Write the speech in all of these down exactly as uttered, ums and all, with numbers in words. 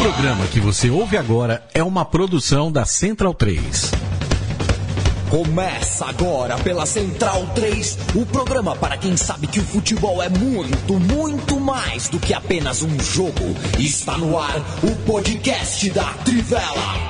programa que você ouve agora é uma produção da Central três. Começa agora pela Central três, o programa para quem sabe que o futebol é muito, muito mais do que apenas um jogo. Está no ar o podcast da Trivela.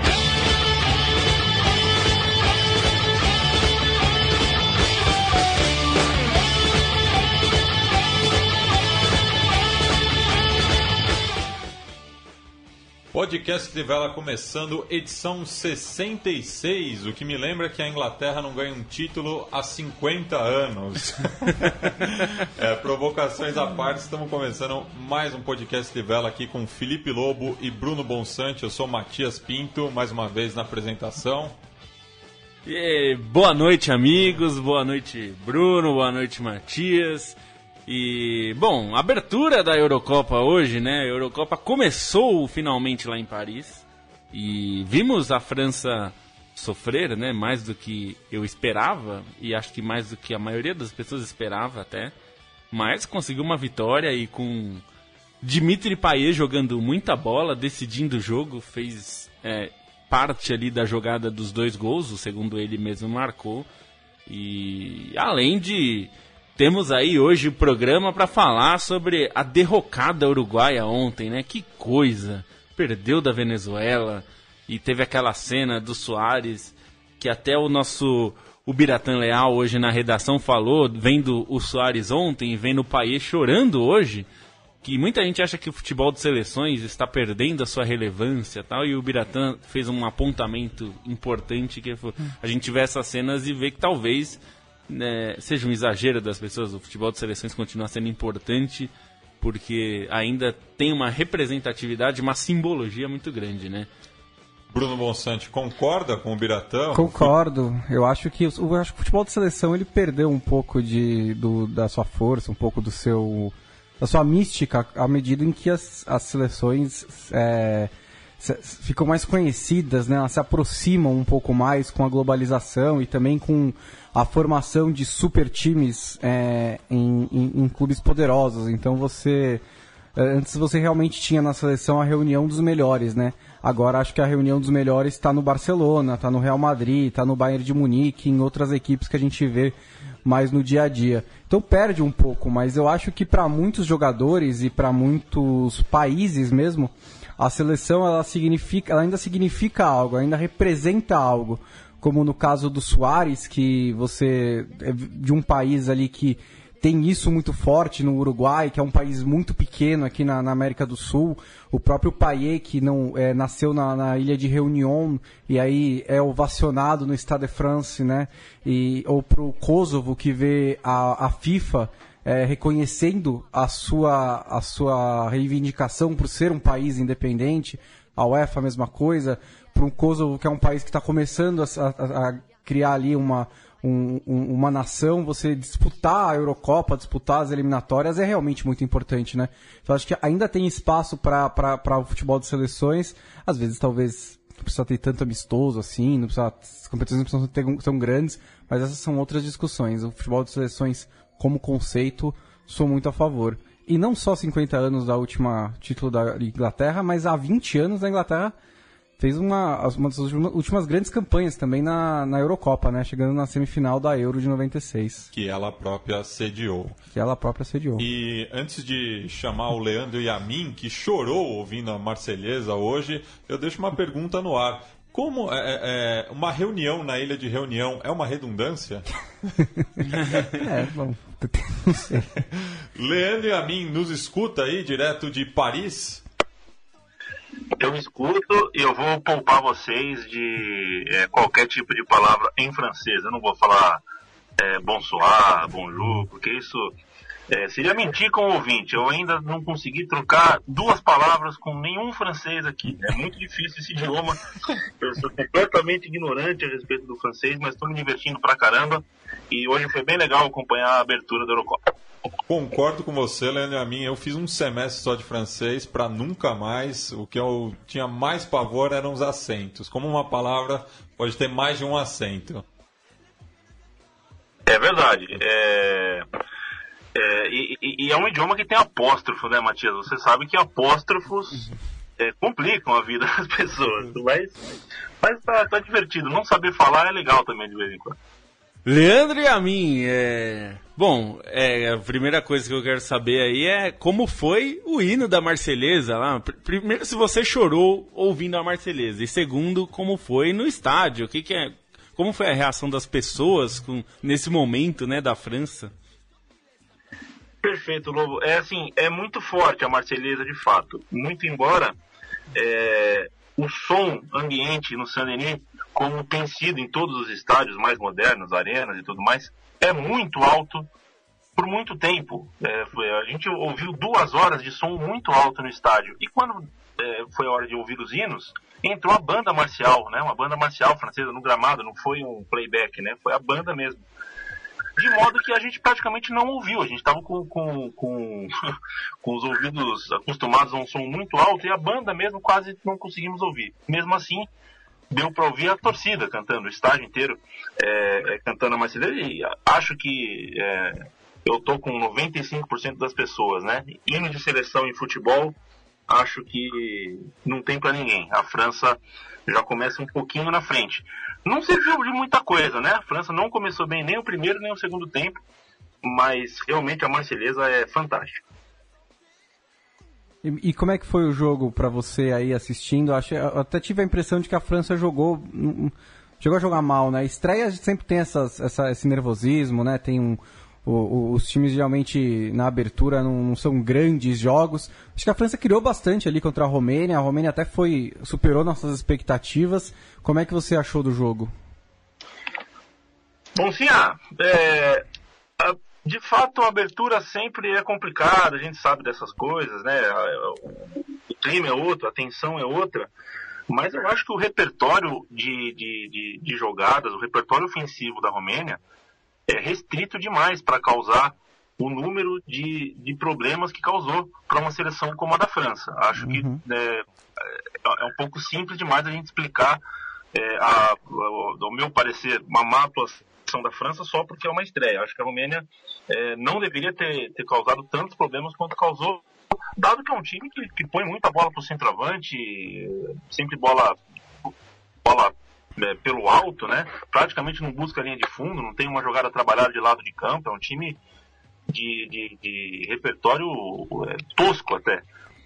Podcast Trivela começando, edição sessenta e seis, o que me lembra que a Inglaterra não ganha um título há cinquenta anos. é, provocações à parte, estamos começando mais um podcast Trivela aqui com Felipe Lobo e Bruno Bonsante. Eu sou Matias Pinto, mais uma vez na apresentação. E, boa noite, amigos, boa noite, Bruno, boa noite, Matias. E, bom, abertura da Eurocopa hoje, né? A Eurocopa começou finalmente lá em Paris e vimos a França sofrer, né? Mais do que eu esperava e acho que mais do que a maioria das pessoas esperava até. Mas conseguiu uma vitória e com Dimitri Payet jogando muita bola, decidindo o jogo, fez é, parte ali da jogada dos dois gols, o segundo ele mesmo marcou. E além de... Temos aí hoje o programa para falar sobre a derrocada uruguaia ontem, né? Que coisa! Perdeu da Venezuela e teve aquela cena do Suárez que até o nosso o Biratã Leal hoje na redação falou, vendo o Suárez ontem e vendo o Payet chorando hoje, que muita gente acha que o futebol de seleções está perdendo a sua relevância e tal, e o Biratã fez um apontamento importante que a gente vê essas cenas e vê que talvez... É, seja um exagero das pessoas, o futebol de seleções continua sendo importante porque ainda tem uma representatividade, uma simbologia muito grande, né? Bruno Bonsante, concorda com o Biratã? Concordo, eu acho que, eu acho que o futebol de seleção ele perdeu um pouco de, do, da sua força, um pouco do seu, da sua mística à medida em que as, as seleções é, se, ficam mais conhecidas, né? Elas se aproximam um pouco mais com a globalização e também com a formação de super times é, em, em, em clubes poderosos. Então você... Antes você realmente tinha na seleção a reunião dos melhores, né? Agora acho que a reunião dos melhores está no Barcelona, está no Real Madrid, está no Bayern de Munique, em outras equipes que a gente vê mais no dia a dia. Então perde um pouco, mas eu acho que para muitos jogadores e para muitos países mesmo, a seleção ela significa, ela ainda significa algo, ainda representa algo. Como no caso do Suárez, que você é de um país ali que tem isso muito forte no Uruguai, que é um país muito pequeno aqui na, na América do Sul. O próprio Payet, que não, é, nasceu na, na ilha de Réunion e aí é ovacionado no Stade de France, né? E, ou pro Kosovo, que vê a, a FIFA é, reconhecendo a sua, a sua reivindicação por ser um país independente. A UEFA a mesma coisa. Para o Kosovo, que é um país que está começando a, a, a criar ali uma, um, uma nação, você disputar a Eurocopa, disputar as eliminatórias é realmente muito importante, né? Então acho que ainda tem espaço para o futebol de seleções. Às vezes talvez não precisa ter tanto amistoso assim, não precisa, as competições não precisam ter tão grandes, mas essas são outras discussões. O futebol de seleções como conceito, sou muito a favor. E não só cinquenta anos da última título da Inglaterra, mas há vinte anos a Inglaterra fez uma, uma das últimas grandes campanhas também na, na Eurocopa, né? Chegando na semifinal da Euro de noventa e seis. Que ela própria sediou. Que ela própria sediou. E antes de chamar o Leandro Yamin, que chorou ouvindo a Marselhesa hoje, eu deixo uma pergunta no ar. Como é, é, uma reunião na Ilha de Reunião é uma redundância? é, bom, não sei. Leandro Yamin, nos escuta aí, direto de Paris? Eu escuto e eu vou poupar vocês de é, qualquer tipo de palavra em francês. Eu não vou falar é, bonsoir, bonjour, porque isso é, seria mentir com o ouvinte. Eu ainda não consegui trocar duas palavras com nenhum francês aqui. É muito difícil esse idioma. Eu sou completamente ignorante a respeito do francês, mas estou me divertindo pra caramba. E hoje foi bem legal acompanhar a abertura da Eurocopa. Concordo com você, Leandro Amin. Eu fiz um semestre só de francês para nunca mais. O que eu tinha mais pavor eram os acentos. Como uma palavra pode ter mais de um acento. É verdade. É... É, e, e, e é um idioma que tem apóstrofo, né, Matias? Você sabe que apóstrofos é, complicam a vida das pessoas. Mas, mas tá, tá divertido. Não saber falar é legal também de vez em quando. Leandro e a mim, é... bom, é, a primeira coisa que eu quero saber aí é como foi o hino da Marselhesa lá. Primeiro, se você chorou ouvindo a Marselhesa, e segundo, como foi no estádio, o que que é, como foi a reação das pessoas com, nesse momento, né, da França? Perfeito, Lobo. É assim, é muito forte a Marselhesa de fato. Muito embora é, o som ambiente no Saint-Denis, como tem sido em todos os estádios mais modernos, arenas e tudo mais, é muito alto por muito tempo. É, foi, a gente ouviu duas horas de som muito alto no estádio. E quando é, foi a hora de ouvir os hinos, entrou a banda marcial, né? Uma banda marcial francesa no gramado, não foi um playback, né? Foi a banda mesmo. De modo que a gente praticamente não ouviu. A gente estava com, com, com, com os ouvidos acostumados a um som muito alto e a banda mesmo quase não conseguimos ouvir. Mesmo assim, deu para ouvir a torcida cantando, o estádio inteiro é, é, cantando a Marselhesa. E acho que é, eu tô com noventa e cinco por cento das pessoas, né? Hino de seleção em futebol, acho que não tem para ninguém. A França já começa um pouquinho na frente. Não serviu de muita coisa, né? A França não começou bem nem o primeiro nem o segundo tempo, mas realmente a Marselhesa é fantástica. E, e como é que foi o jogo para você aí assistindo? Acho, eu até tive a impressão de que a França jogou, chegou a jogar mal, né? Estreia sempre tem essas, essa, esse nervosismo, né? Tem um, o, o, os times geralmente na abertura não, não são grandes jogos. Acho que a França criou bastante ali contra a Romênia. A Romênia até foi, superou nossas expectativas. Como é que você achou do jogo? Bom, sim, ah, é, a, de fato a abertura sempre é complicada, a gente sabe dessas coisas, né? O clima é outro, a tensão é outra, mas eu acho que o repertório de, de, de, de jogadas, o repertório ofensivo da Romênia é restrito demais para causar o número de, de problemas que causou para uma seleção como a da França. Acho uhum. que é, é um pouco simples demais a gente explicar, é, a, ao meu parecer, uma má atuação da França só porque é uma estreia. Acho que a Romênia é, não deveria ter, ter causado tantos problemas quanto causou, dado que é um time que, que põe muita bola para o centroavante, sempre bola, bola é, pelo alto, né? Praticamente não busca linha de fundo, não tem uma jogada trabalhada de lado de campo, é um time de, de, de repertório é, tosco até.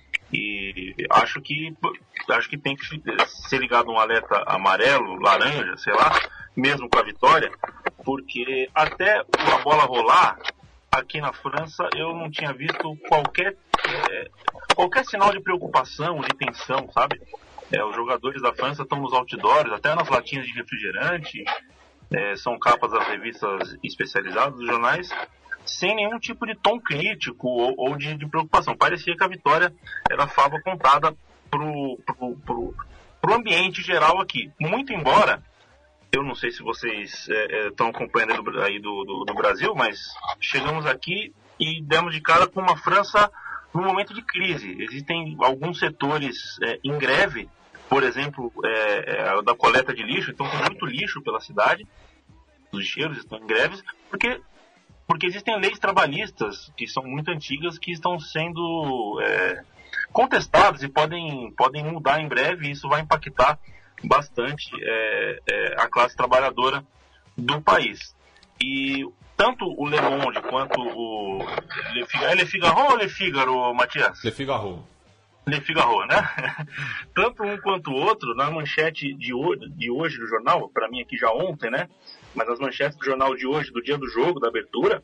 E acho que, acho que tem que ser ligado um alerta amarelo, laranja, sei lá, mesmo com a vitória, porque até a bola rolar, aqui na França, eu não tinha visto qualquer, é, qualquer sinal de preocupação, de tensão, sabe? É, os jogadores da França estão nos outdoors, até nas latinhas de refrigerante, é, são capas das revistas especializadas, dos jornais, sem nenhum tipo de tom crítico ou, ou de, de preocupação. Parecia que a vitória era fava contada pro, pro, pro, pro ambiente geral aqui. Muito embora, eu não sei se vocês estão é, é, acompanhando aí do, do, do Brasil, mas chegamos aqui e demos de cara com uma França num momento de crise. Existem alguns setores é, em greve, por exemplo, é, é, da coleta de lixo, então tem muito lixo pela cidade, os lixeiros estão em greves, porque... Porque existem leis trabalhistas que são muito antigas que estão sendo é, contestadas e podem, podem mudar em breve, e isso vai impactar bastante é, é, a classe trabalhadora do país. E tanto o Le Monde quanto o Le Figaro, é Le Figaro ou Le Figaro, Matias? Le Figaro. Le Figaro, né? Tanto um quanto o outro, na manchete de hoje, de hoje do jornal, para mim aqui já ontem, né? Mas as manchetes do jornal de hoje, do dia do jogo, da abertura,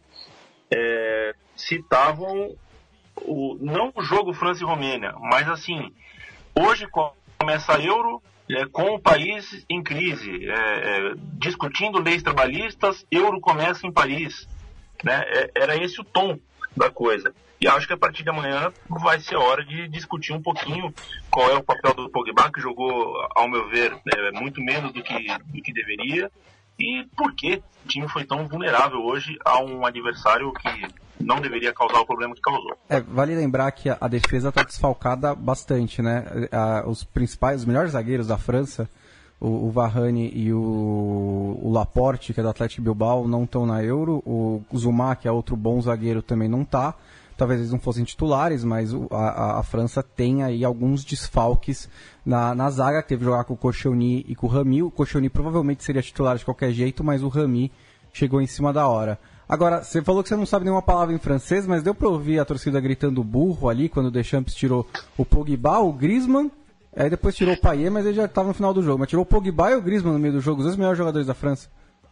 é, citavam o, não o jogo França e Romênia, mas assim, hoje começa a Euro é, com o país em crise, é, é, discutindo leis trabalhistas, Euro começa em Paris, né? É, era esse o tom da coisa. E acho que a partir de amanhã vai ser hora de discutir um pouquinho qual é o papel do Pogba, que jogou, ao meu ver, é, muito menos do que, do que deveria, e por que o time foi tão vulnerável hoje a um adversário que não deveria causar o problema que causou. É, vale lembrar que a, a defesa está desfalcada bastante, né? A, os principais, os melhores zagueiros da França, o, o Varane e o, o Laporte, que é do Atlético Bilbao, não estão na Euro. O Zuma, que é outro bom zagueiro, também não está. talvez eles não fossem titulares, mas o, a, a França tem aí alguns desfalques na, na zaga, teve que jogar com o Koscielny e com o Rami. O Koscielny provavelmente seria titular de qualquer jeito, mas o Rami chegou em cima da hora. Agora, você falou que você não sabe nenhuma palavra em francês, mas deu pra ouvir a torcida gritando burro ali, quando o Deschamps tirou o Pogba, o Griezmann, aí depois tirou o Payet, mas ele já estava no final do jogo. Mas tirou o Pogba e o Griezmann no meio do jogo, os dois melhores jogadores da França.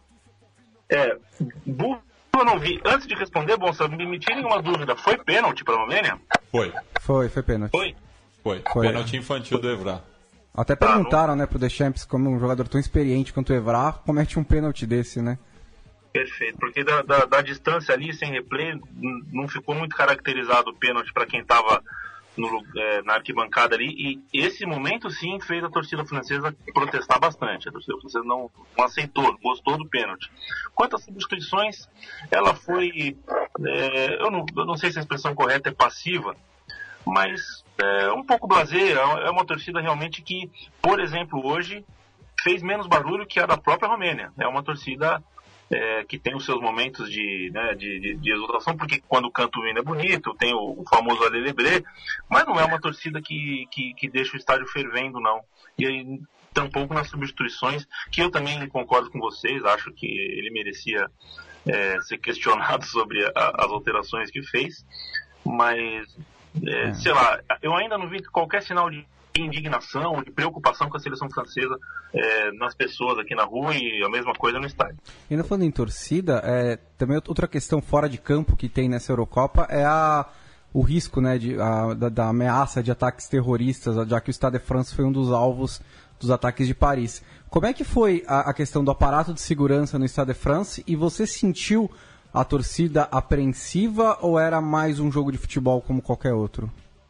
É, burro eu não vi. Antes de responder, bom, só me tirem uma dúvida, foi pênalti pra Romênia? Foi. Foi, foi pênalti. Foi? Foi. Foi. Pênalti infantil do Evra. Até perguntaram, ah, né, pro Deschamps, como um jogador tão experiente quanto o Evra, comete um pênalti desse, né? Perfeito, porque da, da, da distância ali, sem replay, n- não ficou muito caracterizado o pênalti para quem estava é, na arquibancada ali, e esse momento sim fez a torcida francesa protestar bastante. A torcida francesa não, não aceitou, não gostou do pênalti. Quanto às substituições, ela foi, é, eu, não, eu não sei se a expressão correta é passiva, mas é um pouco blasé. É uma torcida realmente que, por exemplo, hoje fez menos barulho que a da própria Romênia. É uma torcida É, que tem os seus momentos de, né, de, de, de exultação, porque quando canta o hino é bonito, tem o, o famoso alelebré, mas não é uma torcida que, que, que deixa o estádio fervendo, não. E aí, tampouco nas substituições, que eu também concordo com vocês, acho que ele merecia é, ser questionado sobre a, as alterações que fez, mas, é, sei lá, eu ainda não vi qualquer sinal de indignação, de preocupação com a seleção francesa é, nas pessoas aqui na rua, e a mesma coisa no estádio. E ainda falando em torcida, é, também outra questão fora de campo que tem nessa Eurocopa é a, o risco, né, de, a, da, da ameaça de ataques terroristas, já que o Stade de France foi um dos alvos dos ataques de Paris. Como é que foi a, a questão do aparato de segurança no Stade de France, e você sentiu a torcida apreensiva ou era mais um jogo de futebol como qualquer outro?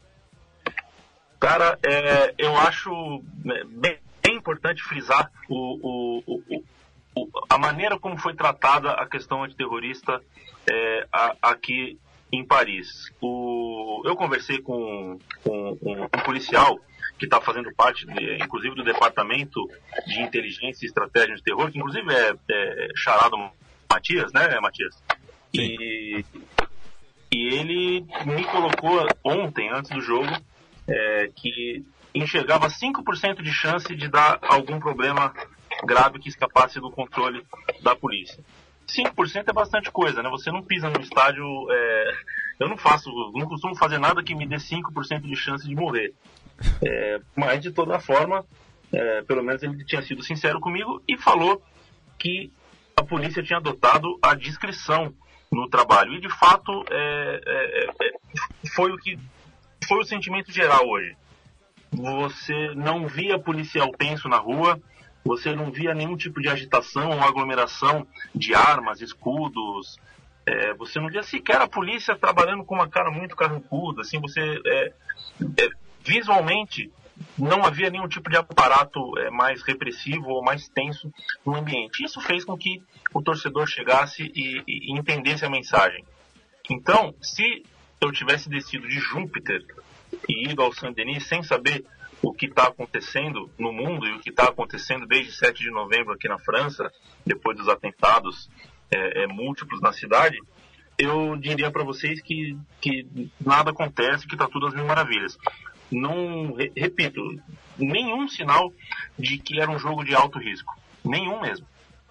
Cara, é, eu acho bem, bem importante frisar o, o, o, o, a maneira como foi tratada a questão antiterrorista é, a, aqui em Paris. O, eu conversei com, com, com um policial que está fazendo parte, de, inclusive, do Departamento de Inteligência e Estratégia de Terror, que inclusive é, é charado Matias, né, Matias? E, e ele me colocou ontem, antes do jogo, É, que enxergava cinco por cento de chance de dar algum problema grave que escapasse do controle da polícia. cinco por cento é bastante coisa, né? Você não pisa no estádio... É, eu não faço, não costumo fazer nada que me dê cinco por cento de chance de morrer. É, mas, de toda forma, é, pelo menos ele tinha sido sincero comigo e falou que a polícia tinha adotado a discrição no trabalho. E, de fato, é, é, é, foi o que... foi o sentimento geral hoje. Você não via policial tenso na rua, você não via nenhum tipo de agitação ou aglomeração de armas, escudos, é, você não via sequer a polícia trabalhando com uma cara muito carrancuda, assim, você é, é, visualmente não havia nenhum tipo de aparato é, mais repressivo ou mais tenso no ambiente. Isso fez com que o torcedor chegasse e, e entendesse a mensagem. Então, se eu tivesse descido de Júpiter e ido ao Saint-Denis sem saber o que está acontecendo no mundo e o que está acontecendo desde sete de novembro aqui na França, depois dos atentados é, é, múltiplos na cidade, eu diria para vocês que, que nada acontece, que está tudo às mil maravilhas. Não, re, repito, nenhum sinal de que era um jogo de alto risco. Nenhum mesmo.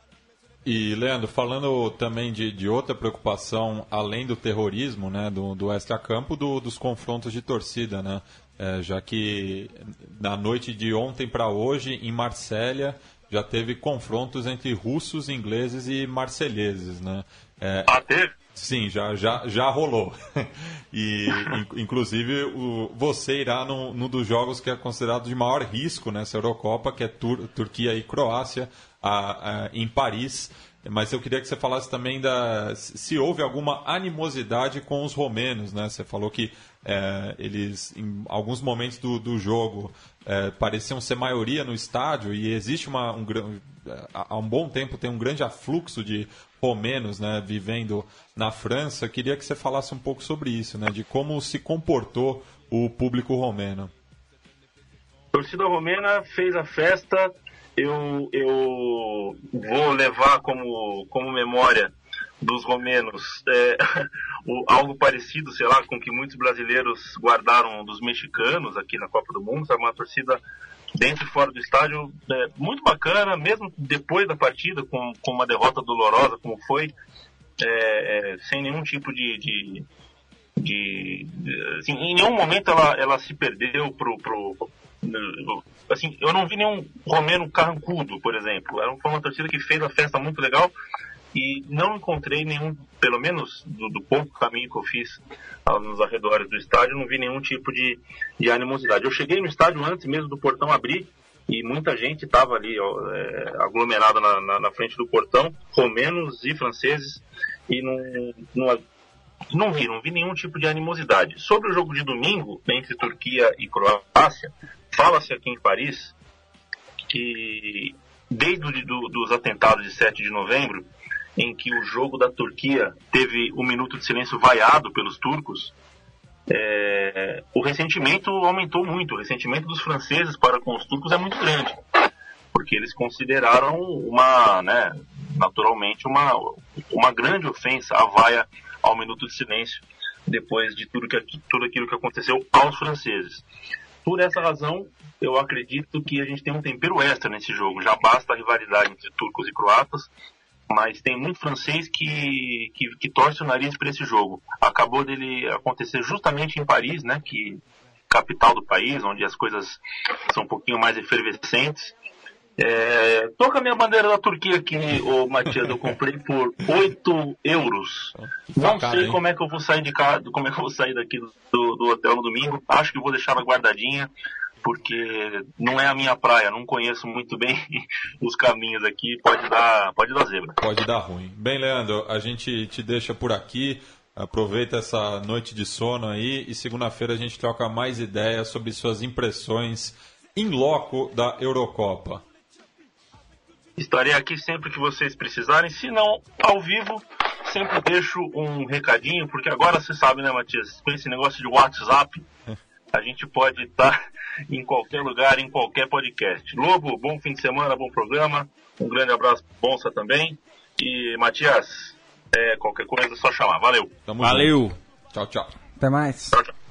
E, Leandro, falando também de, de outra preocupação, além do terrorismo, né, do, do extra-campo, do, dos confrontos de torcida, né? É, já que na noite de ontem para hoje, em Marsella, já teve confrontos entre russos, ingleses e marselheses, né? É, ah, teve? Sim, já, já, já rolou. E, in, inclusive, o, você irá num, num dos jogos que é considerado de maior risco nessa Eurocopa, que é Tur, Turquia e Croácia, a, a, em Paris. Mas eu queria que você falasse também da, se houve alguma animosidade com os romenos, né? Você falou que é, eles, em alguns momentos do, do jogo, é, pareciam ser maioria no estádio, e existe uma, um, há um bom tempo tem um grande afluxo de romenos, né, vivendo na França. Queria que você falasse um pouco sobre isso, né, de como se comportou o público romeno. A torcida romena fez a festa. Eu, eu vou levar como, como memória dos romenos é, o, algo parecido, sei lá, com o que muitos brasileiros guardaram dos mexicanos aqui na Copa do Mundo, sabe? Uma torcida dentro e fora do estádio é, muito bacana, mesmo depois da partida, com, com uma derrota dolorosa como foi, é, é, sem nenhum tipo de... de, de, de assim, em nenhum momento ela, ela se perdeu pro... pro assim, eu não vi nenhum romeno carrancudo, por exemplo. Era, foi uma torcida que fez a festa muito legal e não encontrei nenhum, pelo menos do, do pouco caminho que eu fiz ah, nos arredores do estádio, não vi nenhum tipo de, de animosidade. Eu cheguei no estádio antes mesmo do portão abrir e muita gente estava ali ó, é, aglomerada na, na, na frente do portão, romenos e franceses, e não, não, não vi, não vi nenhum tipo de animosidade. Sobre o jogo de domingo, entre Turquia e Croácia, fala-se aqui em Paris que desde do, dos atentados de sete de novembro, em que o jogo da Turquia teve um minuto de silêncio vaiado pelos turcos, é, o ressentimento aumentou muito. O ressentimento dos franceses para com os turcos é muito grande, porque eles consideraram uma, né, naturalmente uma, uma grande ofensa a vaia ao minuto de silêncio depois de tudo, que, tudo aquilo que aconteceu aos franceses. Por essa razão, eu acredito que a gente tem um tempero extra nesse jogo. Já basta a rivalidade entre turcos e croatas, mas tem muito francês que, que, que torce o nariz para esse jogo. Acabou dele acontecer justamente em Paris, né, que capital do país, onde as coisas são um pouquinho mais efervescentes. É, tô com a minha bandeira da Turquia aqui, ô Matias, eu comprei por oito euros. Não Facada, sei hein? como é que eu vou sair de casa, como é que eu vou sair daqui do, do hotel no domingo. Acho que vou deixar ela guardadinha, porque não é a minha praia, não conheço muito bem os caminhos aqui, pode dar, pode dar zebra. Pode dar ruim. Bem, Leandro, a gente te deixa por aqui. Aproveita essa noite de sono aí e segunda-feira a gente troca mais ideias sobre suas impressões in loco da Eurocopa. Estarei aqui sempre que vocês precisarem, se não ao vivo, sempre deixo um recadinho, porque agora você sabe, né, Matias, com esse negócio de WhatsApp, a gente pode estar em qualquer lugar, em qualquer podcast. Lobo, bom fim de semana, bom programa, um grande abraço pro Bonsa também, e Matias, é, qualquer coisa é só chamar, valeu. Tamo Valeu! junto. Tchau, tchau. Até mais. Tchau, tchau.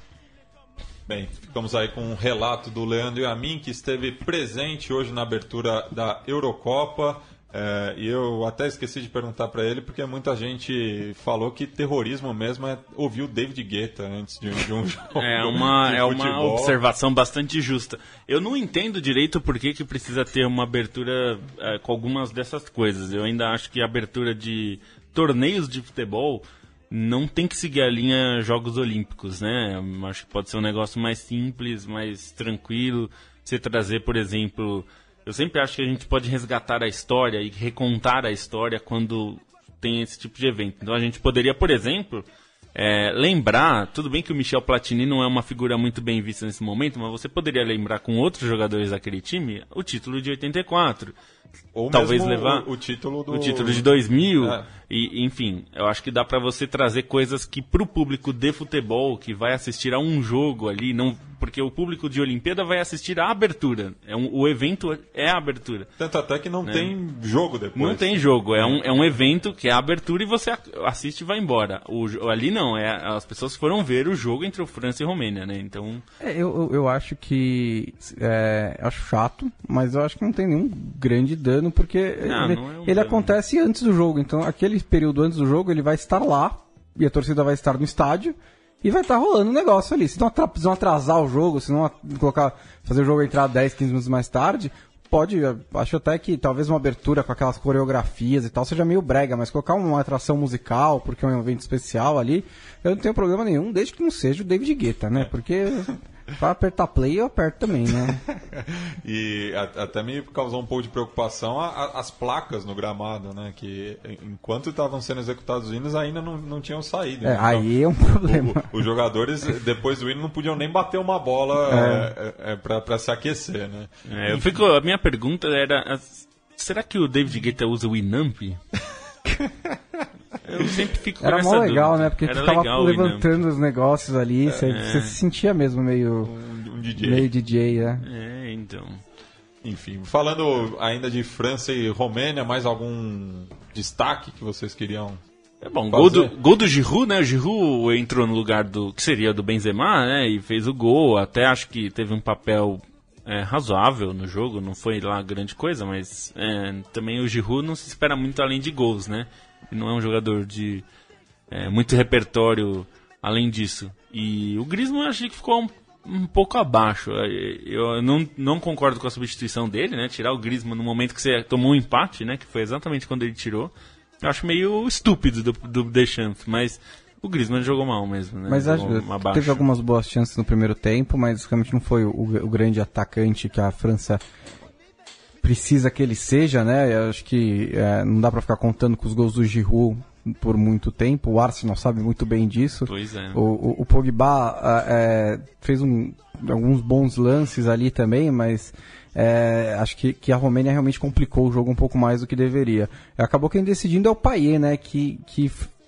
Bem, ficamos aí com um relato do Leandro e a mim, que esteve presente hoje na abertura da Eurocopa. É, e eu até esqueci de perguntar para ele, porque muita gente falou que terrorismo mesmo é ouvir o David Guetta antes de, de um jogo. É uma, de é uma futebol. observação bastante justa. Eu não entendo direito por que, que precisa ter uma abertura é, com algumas dessas coisas. Eu ainda acho que a abertura de torneios de futebol não tem que seguir a linha Jogos Olímpicos, né? Eu acho que pode ser um negócio mais simples, mais tranquilo. Você trazer, por exemplo... Eu sempre acho que a gente pode resgatar a história e recontar a história quando tem esse tipo de evento. Então a gente poderia, por exemplo, é, lembrar... Tudo bem que o Michel Platini não é uma figura muito bem vista nesse momento, mas você poderia lembrar com outros jogadores daquele time o título de oitenta e quatro. Ou Talvez mesmo levar o, o título do... o título de dois mil, É. e, enfim, eu acho que dá pra você trazer coisas que pro público de futebol, que vai assistir a um jogo ali, não, porque o público de Olimpíada vai assistir a abertura, é um, o evento é a abertura. Tanto até que não Né? tem jogo depois. Não tem jogo, é um, é um evento que é a abertura e você assiste e vai embora. O, ali não, é, as pessoas foram ver o jogo entre França e Romênia, né? Então... É, eu, eu, eu acho que... É, acho chato, mas eu acho que não tem nenhum grande dano, porque Não, ele, não é um ele dano. acontece antes do jogo. Então, aquele período antes do jogo, ele vai estar lá, e a torcida vai estar no estádio, e vai estar rolando um negócio ali. Se não atra- se não atrasar o jogo, se não a- colocar, fazer o jogo entrar dez, quinze minutos mais tarde, pode, eu acho até que talvez uma abertura com aquelas coreografias e tal seja meio brega, mas colocar uma atração musical, porque é um evento especial ali, eu não tenho problema nenhum, desde que não seja o David Guetta, né? Porque pra apertar play eu aperto também, né? E a- até me causou um pouco de preocupação a- a- as placas no gramado, né? Que enquanto estavam sendo executados os hinos ainda não, não tinham saído. É, né? aí é um problema. o- os jogadores, depois do hino, não podiam nem bater uma bola é. É, é, pra, pra se aquecer, né? É, eu fico, a minha pergunta era, as- será que o David Guetta usa o Winamp? Eu sempre fico com Era essa mó legal, dúvida. né? Porque Era ficava legal o Winamp. levantando os negócios ali, você, você se sentia mesmo meio, Um, um D J. meio D J, né? É, então. Enfim, falando ainda de França e Romênia, mais algum destaque que vocês queriam É bom, gol do, gol do Giroud, né? O Giroud entrou no lugar do que seria do Benzema, né? E fez o gol. Até acho que teve um papel é, razoável no jogo. Não foi lá grande coisa, mas é, também o Giroud não se espera muito além de gols, né? Ele não é um jogador de é, muito repertório além disso. E o Griezmann eu achei que ficou um, um pouco abaixo. Eu não, não concordo com a substituição dele, né? Tirar o Griezmann no momento que você tomou um empate, né? Que foi exatamente quando ele tirou. Eu acho meio estúpido do, do Deschamps, mas o Griezmann jogou mal mesmo, né? Mas acho, teve algumas boas chances no primeiro tempo, mas realmente não foi o, o grande atacante que a França precisa que ele seja, né? Eu acho que é, não dá pra ficar contando com os gols do Giroud por muito tempo. O Arsenal sabe muito bem disso. Pois é. O, o, o Pogba é, fez um, alguns bons lances ali também, mas... É, acho que, que a Romênia realmente complicou o jogo um pouco mais do que deveria. Acabou quem decidindo é o Payet, né, que, que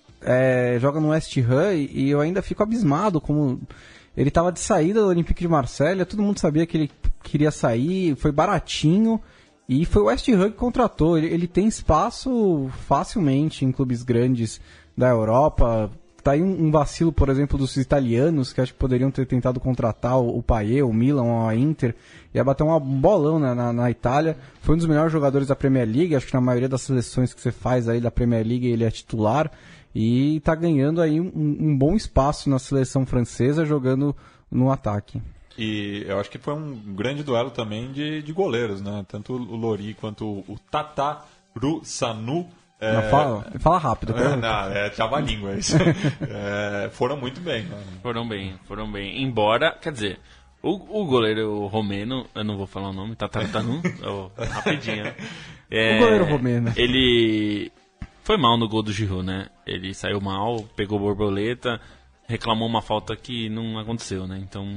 é, joga no West Ham e, e eu ainda fico abismado como ele estava de saída do Olympique de Marselha, todo mundo sabia que ele queria sair, foi baratinho e foi o West Ham que contratou. Ele, ele tem espaço facilmente em clubes grandes da Europa. Tá aí um, um vacilo, por exemplo, dos italianos, que acho que poderiam ter tentado contratar o, o Payet, o Milan, a Inter, ia bater um bolão na, na, na Itália. Foi um dos melhores jogadores da Premier League, acho que na maioria das seleções que você faz aí da Premier League ele é titular, e tá ganhando aí um, um bom espaço na seleção francesa, jogando no ataque. E eu acho que foi um grande duelo também de, de goleiros, né? Tanto o Lloris quanto o Tataru Sanu. É... Não, fala, fala rápido. É, não, é trava-língua isso. é, foram muito bem. Né? Foram bem, foram bem. Embora, quer dizer, o, o goleiro romeno, eu não vou falar o nome, Tatartanu, oh, rapidinho. É, o goleiro romeno. Ele foi mal no gol do Giroud, né? Ele saiu mal, pegou borboleta, reclamou uma falta que não aconteceu, né? Então,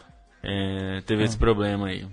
é, teve ah. esse problema aí.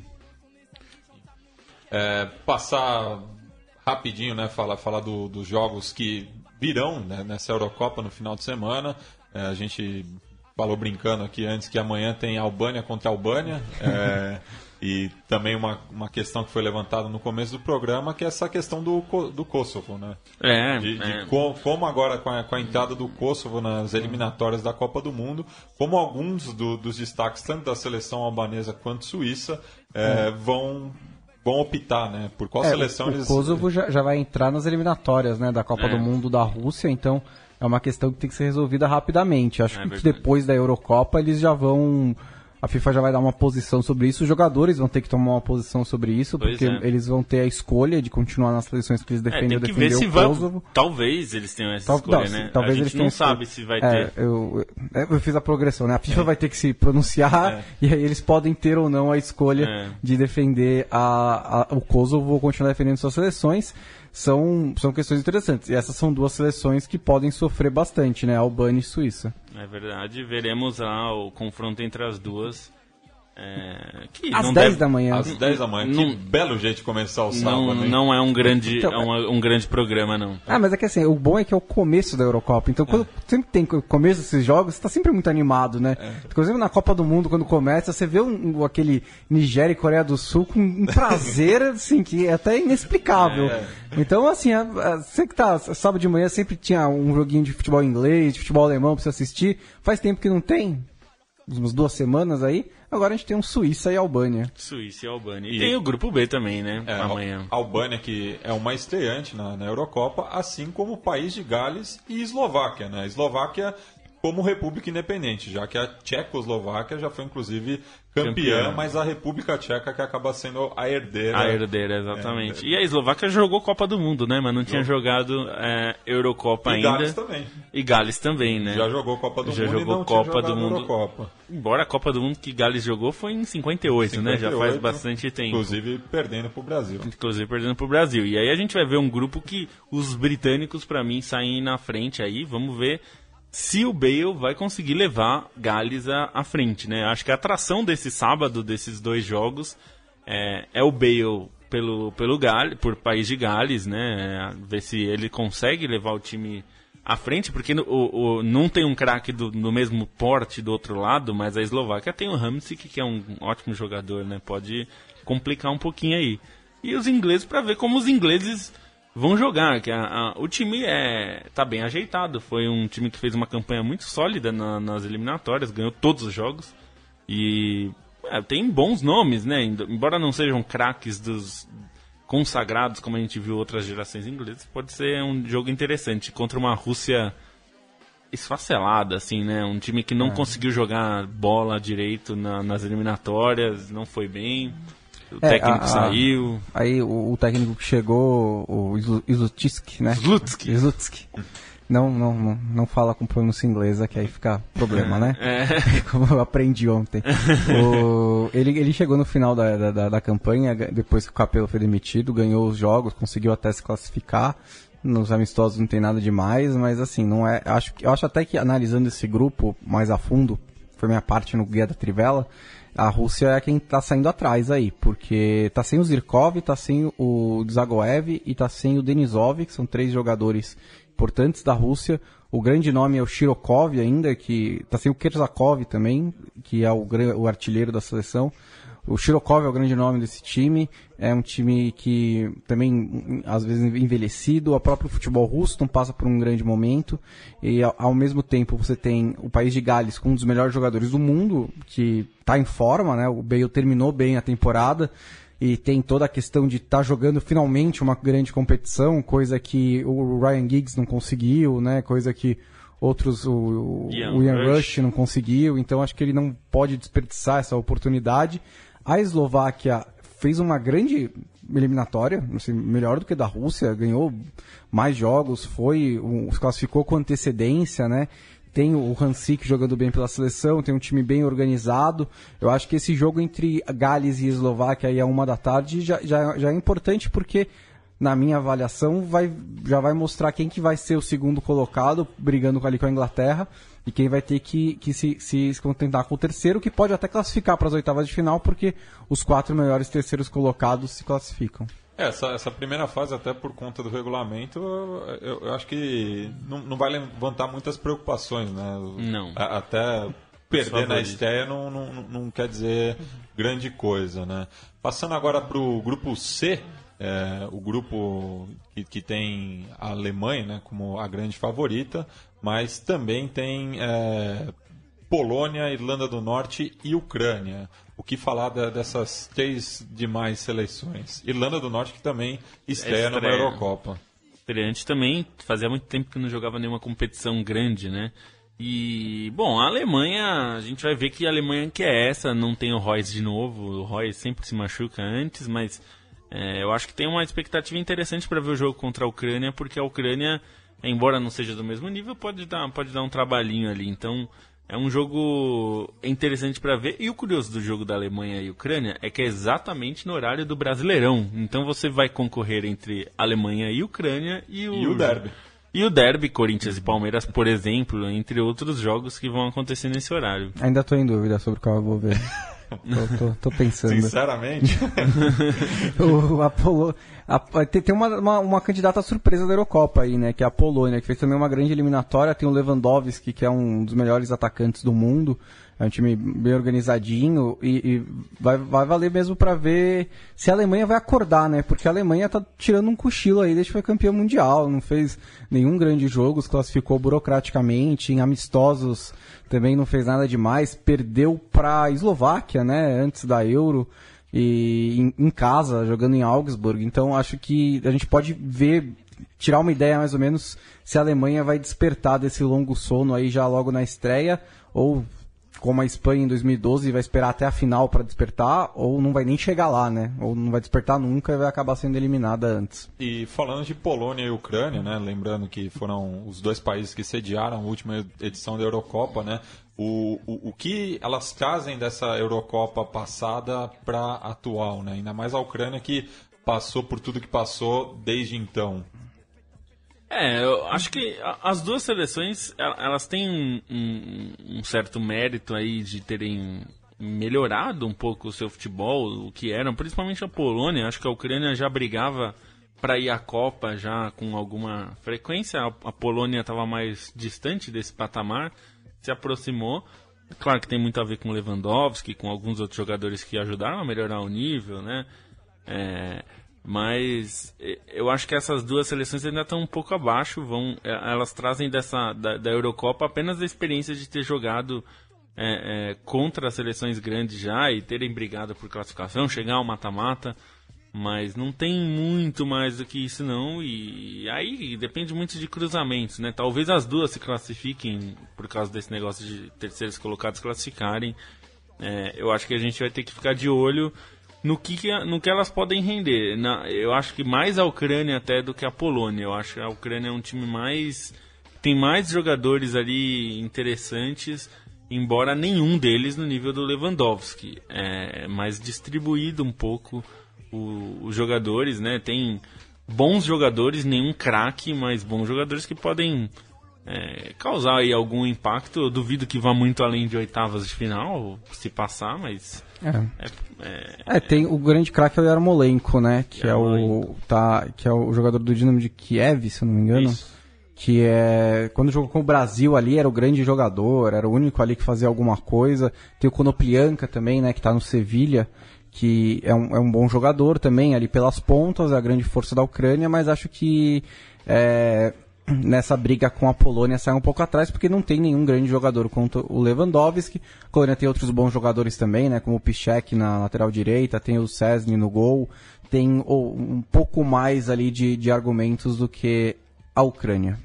É, passar... rapidinho, né, falar, falar do, dos jogos que virão, né, nessa Eurocopa no final de semana. É, a gente falou brincando aqui antes que amanhã tem Albânia contra Albânia. É, e também uma, uma questão que foi levantada no começo do programa, que é essa questão do, do Kosovo, né? É, de, de é. co, como agora com a, com a entrada do Kosovo nas eliminatórias da Copa do Mundo, como alguns do, dos destaques, tanto da seleção albanesa quanto suíça, é, hum. vão... vão optar, né? Por qual é, seleção o, eles... O Kosovo já, já vai entrar nas eliminatórias, né? Da Copa é. do Mundo da Rússia, então é uma questão que tem que ser resolvida rapidamente. Acho é que verdade. Depois da Eurocopa eles já vão... A FIFA já vai dar uma posição sobre isso, os jogadores vão ter que tomar uma posição sobre isso, pois porque é. eles vão ter a escolha de continuar nas seleções que eles defendem é, ou tem que defender ver se o vai, Kosovo. Talvez eles tenham essa Tal, escolha, não, né? Talvez a eles gente não escolha. sabe se vai é, ter. Eu, eu, eu fiz a progressão, né? A FIFA é. vai ter que se pronunciar é. e aí eles podem ter ou não a escolha é. de defender a, a, o Kosovo ou continuar defendendo suas seleções. São, são questões interessantes. E essas são duas seleções que podem sofrer bastante, né? Albânia e Suíça. É verdade. Veremos lá o confronto entre as duas. É, que às não dez deve... da manhã. Às dez da manhã. Não... Que belo jeito de começar o sábado. Não, hein? não é um grande, então, é um, um grande programa, não. Ah, mas é que assim, o bom é que é o começo da Eurocopa. Então, quando é. sempre tem o começo desses jogos, você tá sempre muito animado, né? É. Inclusive na Copa do Mundo, quando começa, você vê um, um, aquele Nigéria e Coreia do Sul com um prazer, assim, que é até inexplicável. É. Então, assim, a, a, você que tá sábado de manhã, sempre tinha um joguinho de futebol inglês, de futebol alemão pra você assistir. Faz tempo que não tem. Umas duas semanas aí, agora a gente tem um Suíça e Albânia. Suíça e Albânia. E, e tem o grupo B também, né? É, amanhã. A Albânia, que é uma estreante na, na Eurocopa, assim como o país de Gales e Eslováquia, né? A Eslováquia como república independente, já que a Tchecoslováquia já foi inclusive campeã, campeã, mas a República Tcheca que acaba sendo a herdeira. A herdeira, exatamente. É, e a Eslováquia jogou Copa do Mundo, né? Mas não tinha jogado é, Eurocopa e ainda. E Gales também. E Gales também, né? Já jogou Copa do já Mundo jogou e não Copa tinha do Mundo. Eurocopa. Embora a Copa do Mundo que Gales jogou foi em cinquenta e oito, cinquenta e oito, né? Já faz bastante tempo. Inclusive perdendo pro Brasil. Inclusive perdendo pro Brasil. E aí a gente vai ver um grupo que os britânicos, pra mim, saem na frente aí. Vamos ver se o Bale vai conseguir levar Gales à, à frente, né? Acho que a atração desse sábado, desses dois jogos, é, é o Bale pelo, pelo Gales, por país de Gales, né? É, ver se ele consegue levar o time à frente, porque o, o, não tem um craque do, do mesmo porte do outro lado, mas a Eslováquia tem o Hamsik, que é um ótimo jogador, né? Pode complicar um pouquinho aí. E os ingleses, para ver como os ingleses vão jogar. Que a, a, o time é, tá bem ajeitado. Foi um time que fez uma campanha muito sólida na, nas eliminatórias, ganhou todos os jogos. E é, tem bons nomes, né? Embora não sejam craques dos consagrados, como a gente viu outras gerações inglesas, pode ser um jogo interessante contra uma Rússia esfacelada, assim, né? Um time que não é. conseguiu jogar bola direito na, nas eliminatórias, não foi bem. O é, técnico a, saiu. Aí o, o técnico que chegou, o Zlutski, né? Zlutski. Zlutski. Não, não, não, não fala com pronúncia inglesa, que aí fica problema, né? É. Como eu aprendi ontem. o, ele, ele chegou no final da, da, da campanha, depois que o Capello foi demitido, ganhou os jogos, conseguiu até se classificar. Nos amistosos não tem nada demais, mas assim, não é. Acho, eu acho até que analisando esse grupo mais a fundo, foi minha parte no Guia da Trivela, a Rússia é quem tá saindo atrás aí, porque tá sem o Zirkov, tá sem o Dzagoev e tá sem o Denisov, que são três jogadores importantes da Rússia. O grande nome é o Shirokov ainda, que tá sem o Kerzakov também, que é o, o artilheiro da seleção. O Shirokov é o grande nome desse time, é um time que também, às vezes, envelhecido, o próprio futebol russo não passa por um grande momento, e ao, ao mesmo tempo você tem o país de Gales com um dos melhores jogadores do mundo, que está em forma, né? O Bale terminou bem a temporada, e tem toda a questão de estar tá jogando finalmente uma grande competição, coisa que o Ryan Giggs não conseguiu, né? Coisa que outros, o, Ian, o Ian Rush. Rush não conseguiu, então acho que ele não pode desperdiçar essa oportunidade. A Eslováquia fez uma grande eliminatória, assim, melhor do que a da Rússia, ganhou mais jogos, foi, um, se classificou com antecedência, né? Tem o Hansik jogando bem pela seleção, tem um time bem organizado. Eu acho que esse jogo entre Gales e Eslováquia aí a uma da tarde já, já, já é importante porque, na minha avaliação, vai, já vai mostrar quem que vai ser o segundo colocado, brigando ali com a Inglaterra, e quem vai ter que, que se, se contentar com o terceiro, que pode até classificar para as oitavas de final, porque os quatro melhores terceiros colocados se classificam. É, essa, essa primeira fase, até por conta do regulamento, eu, eu acho que não, não vai levantar muitas preocupações, né? Não. A, até perder na estreia não, não, não quer dizer grande coisa, né? Passando agora para o grupo C, é, o grupo que, que tem a Alemanha, né, como a grande favorita, mas também tem é, Polônia, Irlanda do Norte e Ucrânia. O que falar da, dessas três demais seleções? Irlanda do Norte que também estreia, estreia. numa Eurocopa. Estreante também, fazia muito tempo que não jogava nenhuma competição grande, né? E, bom, a Alemanha, a gente vai ver que a Alemanha que é essa, não tem o Royce de novo, o Royce sempre se machuca antes, mas é, eu acho que tem uma expectativa interessante para ver o jogo contra a Ucrânia, porque a Ucrânia, embora não seja do mesmo nível, pode dar, pode dar um trabalhinho ali, então é um jogo interessante para ver. E o curioso do jogo da Alemanha e Ucrânia é que é exatamente no horário do Brasileirão, então você vai concorrer entre Alemanha e Ucrânia e o, e o derby. E o derby, Corinthians e Palmeiras, por exemplo, entre outros jogos que vão acontecer nesse horário. Ainda estou em dúvida sobre qual eu vou ver. tô, tô, tô pensando. Sinceramente? o, a Polo, a, tem tem uma, uma, uma candidata surpresa da Eurocopa aí, né? Que é a Polônia, que fez também uma grande eliminatória. Tem o Lewandowski, que é um dos melhores atacantes do mundo. É um time bem organizadinho e, e vai, vai valer mesmo para ver se a Alemanha vai acordar, né? Porque a Alemanha tá tirando um cochilo aí desde que foi campeã mundial, não fez nenhum grande jogo, se classificou burocraticamente, em amistosos também não fez nada demais, perdeu para a Eslováquia, né? Antes da Euro e em, em casa, jogando em Augsburg. Então acho que a gente pode ver, tirar uma ideia mais ou menos se a Alemanha vai despertar desse longo sono aí já logo na estreia, ou como a Espanha em dois mil e doze vai esperar até a final para despertar, ou não vai nem chegar lá, né? Ou não vai despertar nunca e vai acabar sendo eliminada antes. E falando de Polônia e Ucrânia, né? Lembrando que foram os dois países que sediaram a última edição da Eurocopa, né? O, o, o que elas trazem dessa Eurocopa passada para a atual, né? Ainda mais a Ucrânia que passou por tudo que passou desde então. É, eu acho que as duas seleções, elas têm um, um, um certo mérito aí de terem melhorado um pouco o seu futebol, o que eram, principalmente a Polônia. Acho que a Ucrânia já brigava para ir à Copa já com alguma frequência. A, a Polônia estava mais distante desse patamar, se aproximou. Claro que tem muito a ver com Lewandowski, com alguns outros jogadores que ajudaram a melhorar o nível, né? É... Mas eu acho que essas duas seleções ainda estão um pouco abaixo. Vão, elas trazem dessa, da, da Eurocopa apenas a experiência de ter jogado é, é, contra as seleções grandes já e terem brigado por classificação, chegar ao mata-mata. Mas não tem muito mais do que isso não. E aí depende muito de cruzamentos, né? Talvez as duas se classifiquem por causa desse negócio de terceiros colocados classificarem. É, eu acho que a gente vai ter que ficar de olho no que, no que elas podem render. Na, eu acho que mais a Ucrânia até do que a Polônia. Eu acho que a Ucrânia é um time mais... tem mais jogadores ali interessantes, embora nenhum deles no nível do Lewandowski. É mais distribuído um pouco o, os jogadores, né? Tem bons jogadores, nenhum craque, mas bons jogadores que podem é, causar aí algum impacto. Eu duvido que vá muito além de oitavas de final, se passar, mas... É. É, é, é, tem o grande craque é o Yarmolenko, né? Que é o, tá, que é o jogador do Dinamo de Kiev, se eu não me engano. Isso. Que é... Quando jogou com o Brasil ali, era o grande jogador, era o único ali que fazia alguma coisa. Tem o Konoplyanka também, né? Que tá no Sevilha, que é um, é um bom jogador também, ali pelas pontas, é a grande força da Ucrânia, mas acho que... É, nessa briga com a Polônia sai um pouco atrás, porque não tem nenhum grande jogador contra o Lewandowski. A Polônia tem outros bons jogadores também, né, como o Piszczek na lateral direita, tem o Szczęsny no gol, tem oh, um pouco mais ali de, de argumentos do que a Ucrânia.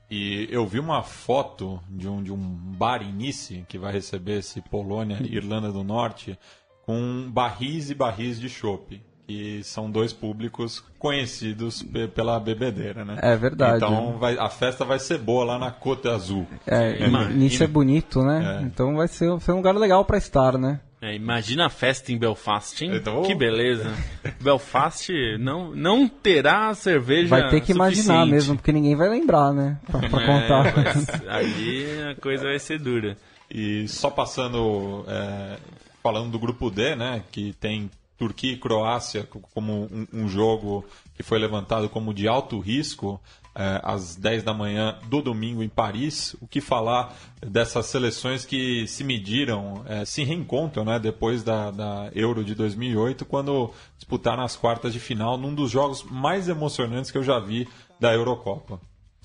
E eu vi uma foto de um, de um bar em Nice, que vai receber esse Polônia e Irlanda do Norte, com barris e barris de chopp. Que são dois públicos conhecidos p- pela bebedeira, né? É verdade. Então vai, a festa vai ser boa lá na Côte Azul. É, é, Nice é bonito, né? É. Então vai ser, vai ser um lugar legal para estar, né? É, imagina a festa em Belfast, hein? Então, que beleza. Belfast não, não terá cerveja vai ter que suficiente. Imaginar mesmo, porque ninguém vai lembrar, né? Pra, pra é, contar. Mas ali a coisa vai ser dura. E só passando, é, falando do grupo D, né? Que tem Turquia e Croácia como um, um jogo que foi levantado como de alto risco é, às dez da manhã do domingo em Paris. O que falar dessas seleções que se mediram, é, se reencontram, né, depois da, da Euro de dois mil e oito, quando disputaram as quartas de final num dos jogos mais emocionantes que eu já vi da Eurocopa.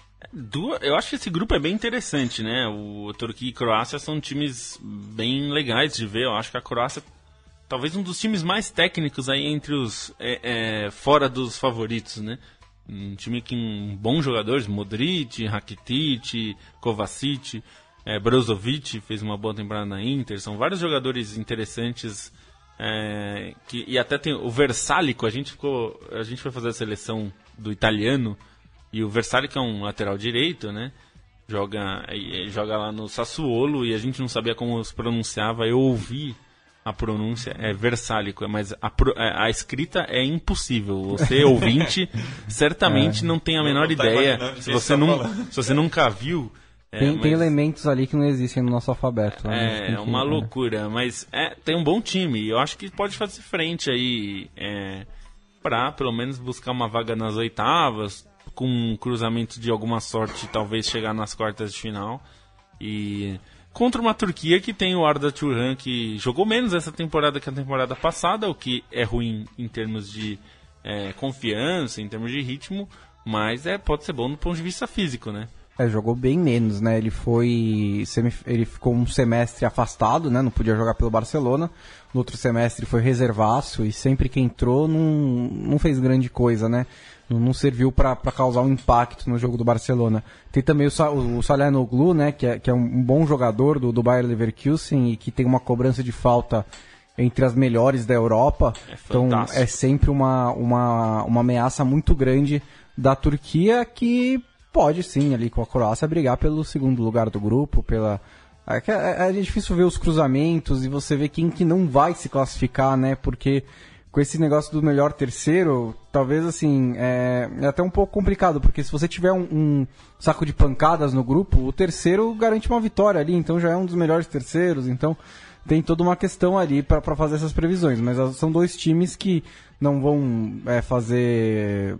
Eu acho que esse grupo é bem interessante, né? O Turquia e Croácia são times bem legais de ver. Eu acho que a Croácia talvez um dos times mais técnicos aí entre os é, é, fora dos favoritos, né? Um time com bons jogadores, Modric, Rakitic, Kovacic, é, Brozovic fez uma boa temporada na Inter. São vários jogadores interessantes é, que, e até tem o Versálico. A gente ficou, a gente foi fazer a seleção do italiano e o Versálico é um lateral direito, né? Joga, joga lá no Sassuolo e a gente não sabia como se pronunciava. Eu ouvi a pronúncia é Versálico, mas a, a escrita é impossível. Você, ouvinte, certamente é. não tem a menor tá ideia. Se você, não, se você nunca viu... É, tem, mas... tem elementos ali que não existem no nosso alfabeto. Né? É, é uma que... loucura, mas é, tem um bom time. Eu acho que pode fazer frente aí é, para, pelo menos, buscar uma vaga nas oitavas, com um cruzamento de alguma sorte, talvez chegar nas quartas de final. E... contra uma Turquia que tem o Arda Turan, que jogou menos essa temporada que a temporada passada, o que é ruim em termos de é, confiança, em termos de ritmo, mas é, pode ser bom do ponto de vista físico, né? É, jogou bem menos, né? Ele foi ele ficou um semestre afastado, né? Não podia jogar pelo Barcelona. No outro semestre foi reservaço e sempre que entrou não, não fez grande coisa, né? Não, não serviu para causar um impacto no jogo do Barcelona. Tem também o, o, o Çalhanoğlu, né? Que é, que é um, um bom jogador do, do Bayer Leverkusen e que tem uma cobrança de falta entre as melhores da Europa. É então é sempre uma, uma, uma ameaça muito grande da Turquia, que pode sim, ali com a Croácia, brigar pelo segundo lugar do grupo, pela... É, é, é difícil ver os cruzamentos e você ver quem que não vai se classificar, né? Porque com esse negócio do melhor terceiro, talvez assim, é, é até um pouco complicado, porque se você tiver um, um saco de pancadas no grupo, o terceiro garante uma vitória ali, então já é um dos melhores terceiros, então tem toda uma questão ali para fazer essas previsões, mas são dois times que não vão é, fazer...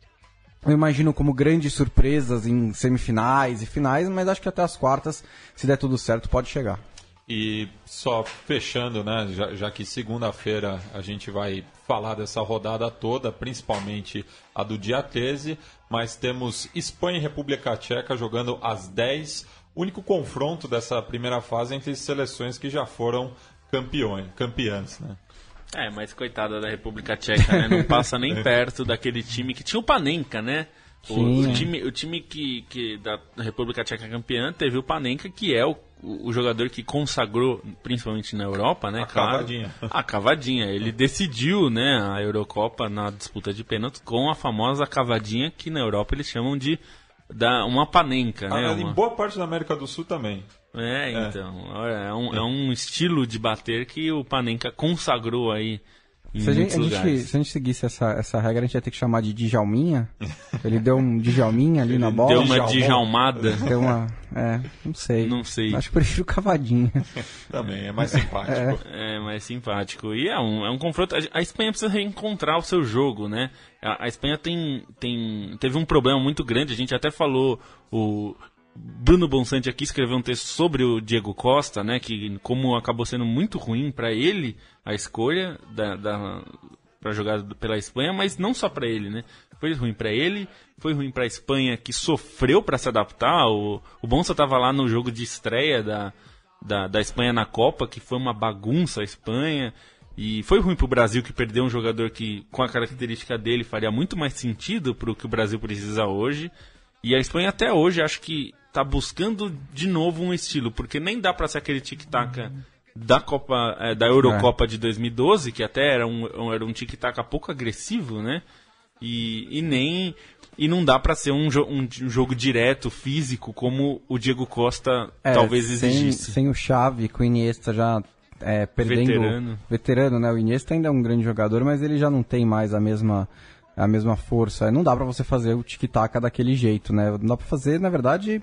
Eu imagino como grandes surpresas em semifinais e finais, mas acho que até as quartas, se der tudo certo, pode chegar. E só fechando, né, já, já que segunda-feira a gente vai falar dessa rodada toda, principalmente a do dia treze, mas temos Espanha e República Tcheca jogando às dez, único confronto dessa primeira fase entre seleções que já foram campeões, campeãs, né? É, mas coitada da República Tcheca, né? Não passa nem perto daquele time que tinha o Panenka, né? O, o time, o time que, que da República Tcheca campeã teve o Panenka, que é o, o jogador que consagrou, principalmente na Europa, né? A claro, cavadinha. A cavadinha. Ele decidiu, né, a Eurocopa na disputa de pênaltis com a famosa cavadinha, que na Europa eles chamam de da, uma Panenka, né? Ah, uma... Em boa parte da América do Sul também. É, então. É, é, um, é um estilo de bater que o Panenka consagrou aí. Em se, a gente, a gente, se a gente seguisse essa, essa regra, a gente ia ter que chamar de Djalminha. Ele deu um Djalminha ali Ele na bola. Deu uma Djalmada. Deu uma. É, não sei. Não sei. Acho que prefiro cavadinha. Também, é mais simpático. É, é mais simpático. E é um, é um confronto. A Espanha precisa reencontrar o seu jogo, né? A, a Espanha tem, tem, teve um problema muito grande. A gente até falou. O Bruno Bonsante aqui escreveu um texto sobre o Diego Costa, né? Que como acabou sendo muito ruim para ele a escolha da, da para jogar pela Espanha, mas não só para ele, né? Foi ruim para ele, foi ruim para a Espanha, que sofreu para se adaptar. O, o Bonsa estava lá no jogo de estreia da, da, da Espanha na Copa, que foi uma bagunça a Espanha. E foi ruim para o Brasil, que perdeu um jogador que, com a característica dele, faria muito mais sentido para o que o Brasil precisa hoje. E a Espanha até hoje acho que está buscando de novo um estilo, porque nem dá para ser aquele tic-tac da Copa, é, da Eurocopa é. de dois mil e doze, que até era um, era um tic-tac pouco agressivo, né? E, e nem e não dá para ser um, jo, um, um jogo direto, físico, como o Diego Costa é, talvez exigisse. Sem, sem o Xavi, com o Iniesta já é, perdendo... Veterano. Veterano, né? O Iniesta ainda é um grande jogador, mas ele já não tem mais a mesma... a mesma força. Não dá pra você fazer o tic-tac daquele jeito, né? Não dá pra fazer, na verdade,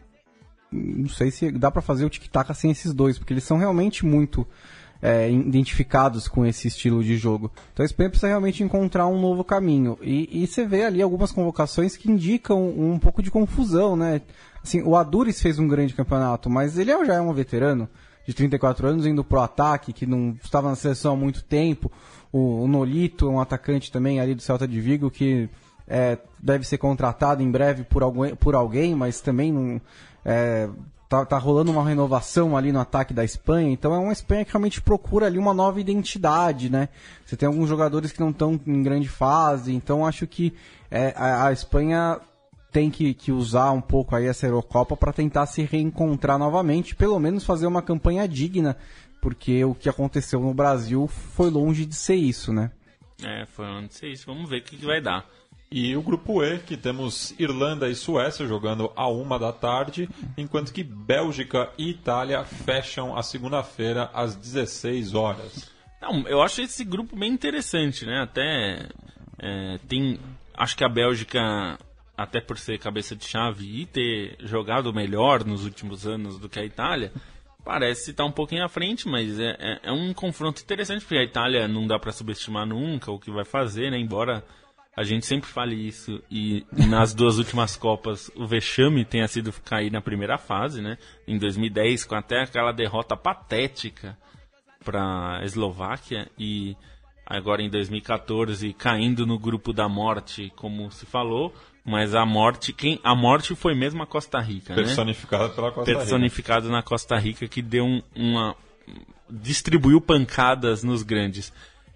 não sei se dá pra fazer o tic-tac sem esses dois, porque eles são realmente muito é, identificados com esse estilo de jogo. Então a Espanha precisa realmente encontrar um novo caminho. E, e você vê ali algumas convocações que indicam um, um pouco de confusão, né? Assim, o Aduriz fez um grande campeonato, mas ele já é um veterano de trinta e quatro anos, indo pro ataque, que não estava na seleção há muito tempo. O, o Nolito, um atacante também ali do Celta de Vigo, que é, deve ser contratado em breve por alguém, por alguém mas também não, é, tá, tá rolando uma renovação ali no ataque da Espanha. Então é uma Espanha que realmente procura ali uma nova identidade, né? Você tem alguns jogadores que não estão em grande fase, então acho que é, a, a Espanha tem que, que usar um pouco aí essa Eurocopa para tentar se reencontrar novamente, pelo menos fazer uma campanha digna, porque o que aconteceu no Brasil foi longe de ser isso, né? É, foi longe de ser isso. Vamos ver o que, que vai dar. E o grupo E, que temos Irlanda e Suécia jogando à uma da tarde, enquanto que Bélgica e Itália fecham a segunda-feira às dezesseis horas. Não, eu acho esse grupo bem interessante, né? Até é, tem... Acho que a Bélgica, até por ser cabeça de chave e ter jogado melhor nos últimos anos do que a Itália, parece estar um pouquinho à frente, mas é, é, é um confronto interessante, porque a Itália não dá para subestimar nunca o que vai fazer, né? Embora a gente sempre fale isso, e nas duas últimas Copas o vexame tenha sido cair na primeira fase, né? Em dois mil e dez, com até aquela derrota patética para a Eslováquia, e agora em dois mil e quatorze caindo no grupo da morte, como se falou. Mas a morte, quem, a morte foi mesmo a Costa Rica, personificada né? pela Costa Rica. Personificado na Costa Rica, que deu um, uma... distribuiu pancadas nos grandes.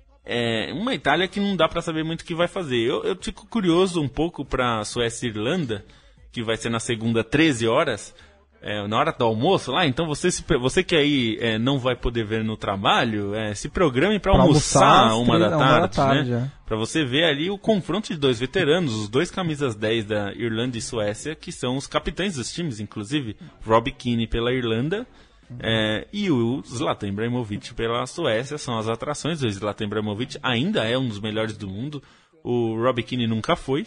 É uma Itália que não dá para saber muito o que vai fazer. Eu, eu fico curioso um pouco para Suécia e Irlanda, que vai ser na segunda, treze horas, é, na hora do almoço lá. Então você, se, você que aí é, não vai poder ver no trabalho, é, se programe para almoçar, almoçar uma, da tarde, uma da tarde, né? É. Para você ver ali o confronto de dois veteranos, os dois camisas dez da Irlanda e Suécia, que são os capitães dos times, inclusive Robbie Keane pela Irlanda, é, e o Zlatan Ibrahimovic pela Suécia. São as atrações. O Zlatan Ibrahimovic ainda é um dos melhores do mundo. O Robbie Keane nunca foi,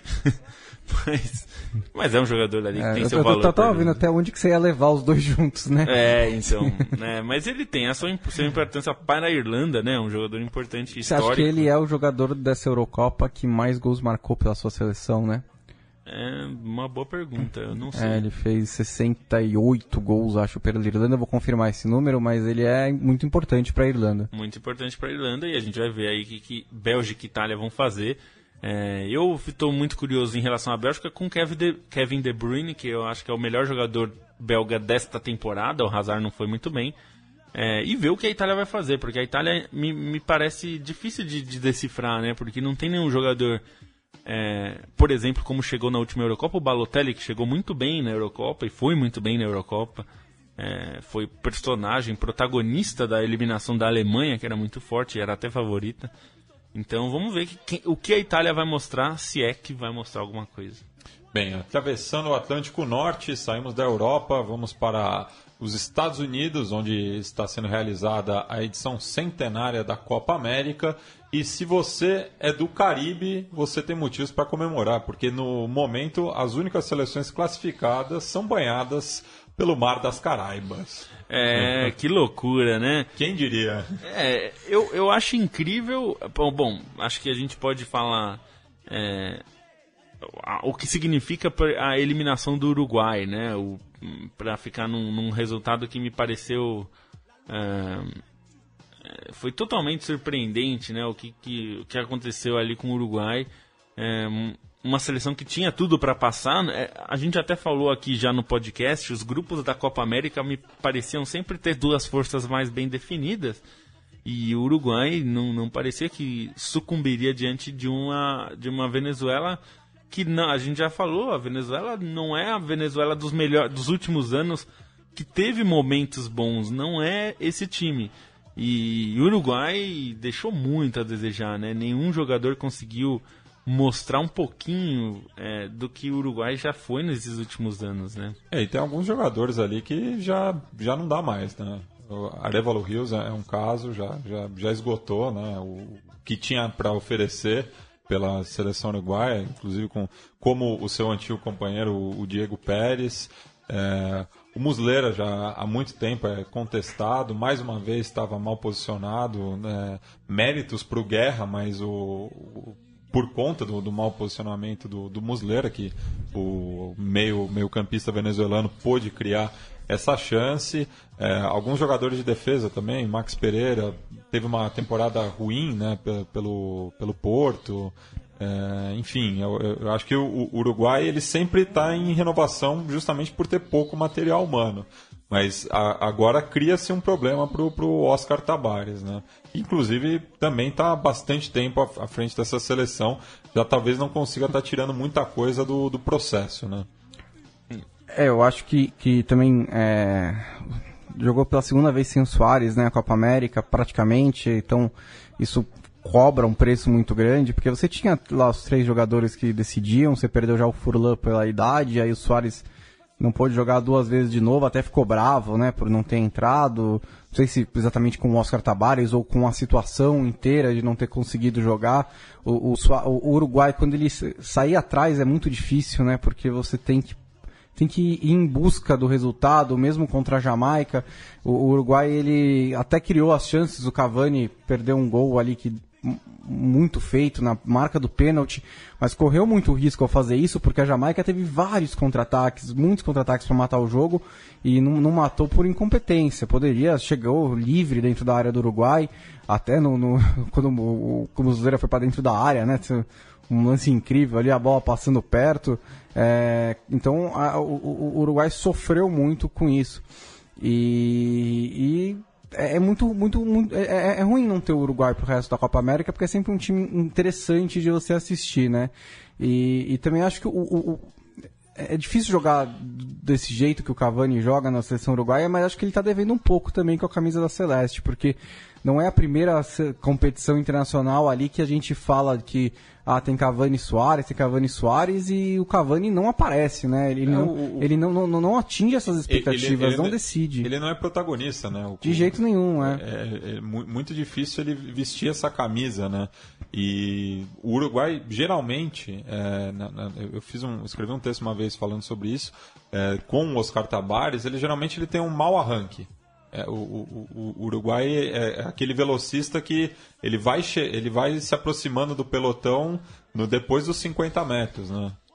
mas, mas é um jogador ali que é, tem seu eu, valor. Eu tava vendo até onde que você ia levar os dois juntos, né? É, então, né? Mas ele tem a sua, sua importância para a Irlanda, né? Um jogador importante e histórico. Você acha que ele é o jogador dessa Eurocopa que mais gols marcou pela sua seleção, né? É uma boa pergunta, eu não sei. É, ele fez sessenta e oito gols, acho, pela Irlanda. Eu vou confirmar esse número, mas ele é muito importante para a Irlanda. Muito importante para a Irlanda, e a gente vai ver aí o que, que Bélgica e Itália vão fazer. É, eu estou muito curioso em relação à Bélgica com Kevin De, Kevin De Bruyne, que eu acho que é o melhor jogador belga desta temporada. O Hazard não foi muito bem. É, e ver o que a Itália vai fazer, porque a Itália me, me parece difícil de, de decifrar, né? Porque não tem nenhum jogador... É, por exemplo, como chegou na última Eurocopa, o Balotelli, que chegou muito bem na Eurocopa e foi muito bem na Eurocopa, é, foi personagem, protagonista da eliminação da Alemanha, que era muito forte e era até favorita. Então vamos ver que, que, o que a Itália vai mostrar, se é que vai mostrar alguma coisa. Bem, atravessando o Atlântico Norte, saímos da Europa, vamos para os Estados Unidos, onde está sendo realizada a edição centenária da Copa América. E se você é do Caribe, você tem motivos para comemorar, porque no momento as únicas seleções classificadas são banhadas pelo Mar das Caraíbas. É, que loucura, né? Quem diria? É, eu, eu acho incrível... Bom, bom, acho que a gente pode falar... É, o que significa a eliminação do Uruguai, né? Para ficar num, num resultado que me pareceu... É, foi totalmente surpreendente, né? O que, que, o que aconteceu ali com o Uruguai. É, uma seleção que tinha tudo para passar. É, a gente até falou aqui já no podcast, os grupos da Copa América me pareciam sempre ter duas forças mais bem definidas. E o Uruguai não, não parecia que sucumbiria diante de uma, de uma Venezuela que não, a gente já falou, a Venezuela não é a Venezuela dos, melhor, dos últimos anos, que teve momentos bons, não é esse time. E o Uruguai deixou muito a desejar, né? Nenhum jogador conseguiu mostrar um pouquinho é, do que o Uruguai já foi nesses últimos anos, né? É, e tem alguns jogadores ali que já, já não dá mais, né? O Arévalo Rios é um caso, já, já, já esgotou, né? O que tinha para oferecer pela seleção uruguaia, inclusive com, como o seu antigo companheiro, o Diego Pérez. É, o Muslera já há muito tempo é contestado, mais uma vez estava mal posicionado, né? Méritos para o Guerra, mas o, o, por conta do, do mau posicionamento do, do Muslera, que o meio, meio campista venezuelano pôde criar essa chance. É, alguns jogadores de defesa também, Max Pereira teve uma temporada ruim, né, pelo, pelo Porto. É, enfim, eu, eu acho que o, o Uruguai ele sempre está em renovação justamente por ter pouco material humano. Mas a, agora cria-se um problema para o Oscar Tabares, né? Inclusive também está há bastante tempo à, à frente dessa seleção, já talvez não consiga estar tá tirando muita coisa do, do processo, né? É, eu acho que, que também é, jogou pela segunda vez sem o Suárez, né, a Copa América, praticamente, então isso cobra um preço muito grande, porque você tinha lá os três jogadores que decidiam, você perdeu já o Furlan pela idade, aí o Suárez não pôde jogar duas vezes de novo, até ficou bravo, né, por não ter entrado, não sei se exatamente com o Oscar Tabares ou com a situação inteira de não ter conseguido jogar. O, o, o Uruguai, quando ele sair atrás é muito difícil, né, porque você tem que tem que ir em busca do resultado, mesmo contra a Jamaica. O Uruguai, ele até criou as chances, o Cavani perdeu um gol ali que muito feito na marca do pênalti, mas correu muito risco ao fazer isso, porque a Jamaica teve vários contra-ataques, muitos contra-ataques para matar o jogo, e não, não matou por incompetência. Poderia, chegou livre dentro da área do Uruguai, até no, no, quando o, o Muslera foi para dentro da área, né? Um lance incrível ali, a bola passando perto. É, então a, o, o Uruguai sofreu muito com isso. E, e é muito, muito, muito é, é ruim não ter o Uruguai pro resto da Copa América, porque é sempre um time interessante de você assistir, né? E, e também acho que o, o, o, é difícil jogar desse jeito que o Cavani joga na seleção uruguaia, mas acho que ele tá devendo um pouco também com a camisa da Celeste, porque não é a primeira competição internacional ali que a gente fala que ah, tem Cavani e Suárez, tem Cavani e Suárez, e o Cavani não aparece, né? Ele, é, não, o, ele não, não, não atinge essas expectativas, ele, ele, não ele, decide. Ele não é protagonista, né? O, De jeito nenhum, é. É, é muito difícil ele vestir essa camisa, né? E o Uruguai, geralmente, é, na, na, eu fiz um, escrevi um texto uma vez falando sobre isso, é, com o Oscar Tabares, ele geralmente ele tem um mau arranque. É, o, o, o Uruguai é aquele velocista que ele vai, ele vai se aproximando do pelotão no, depois dos cinquenta metros, né?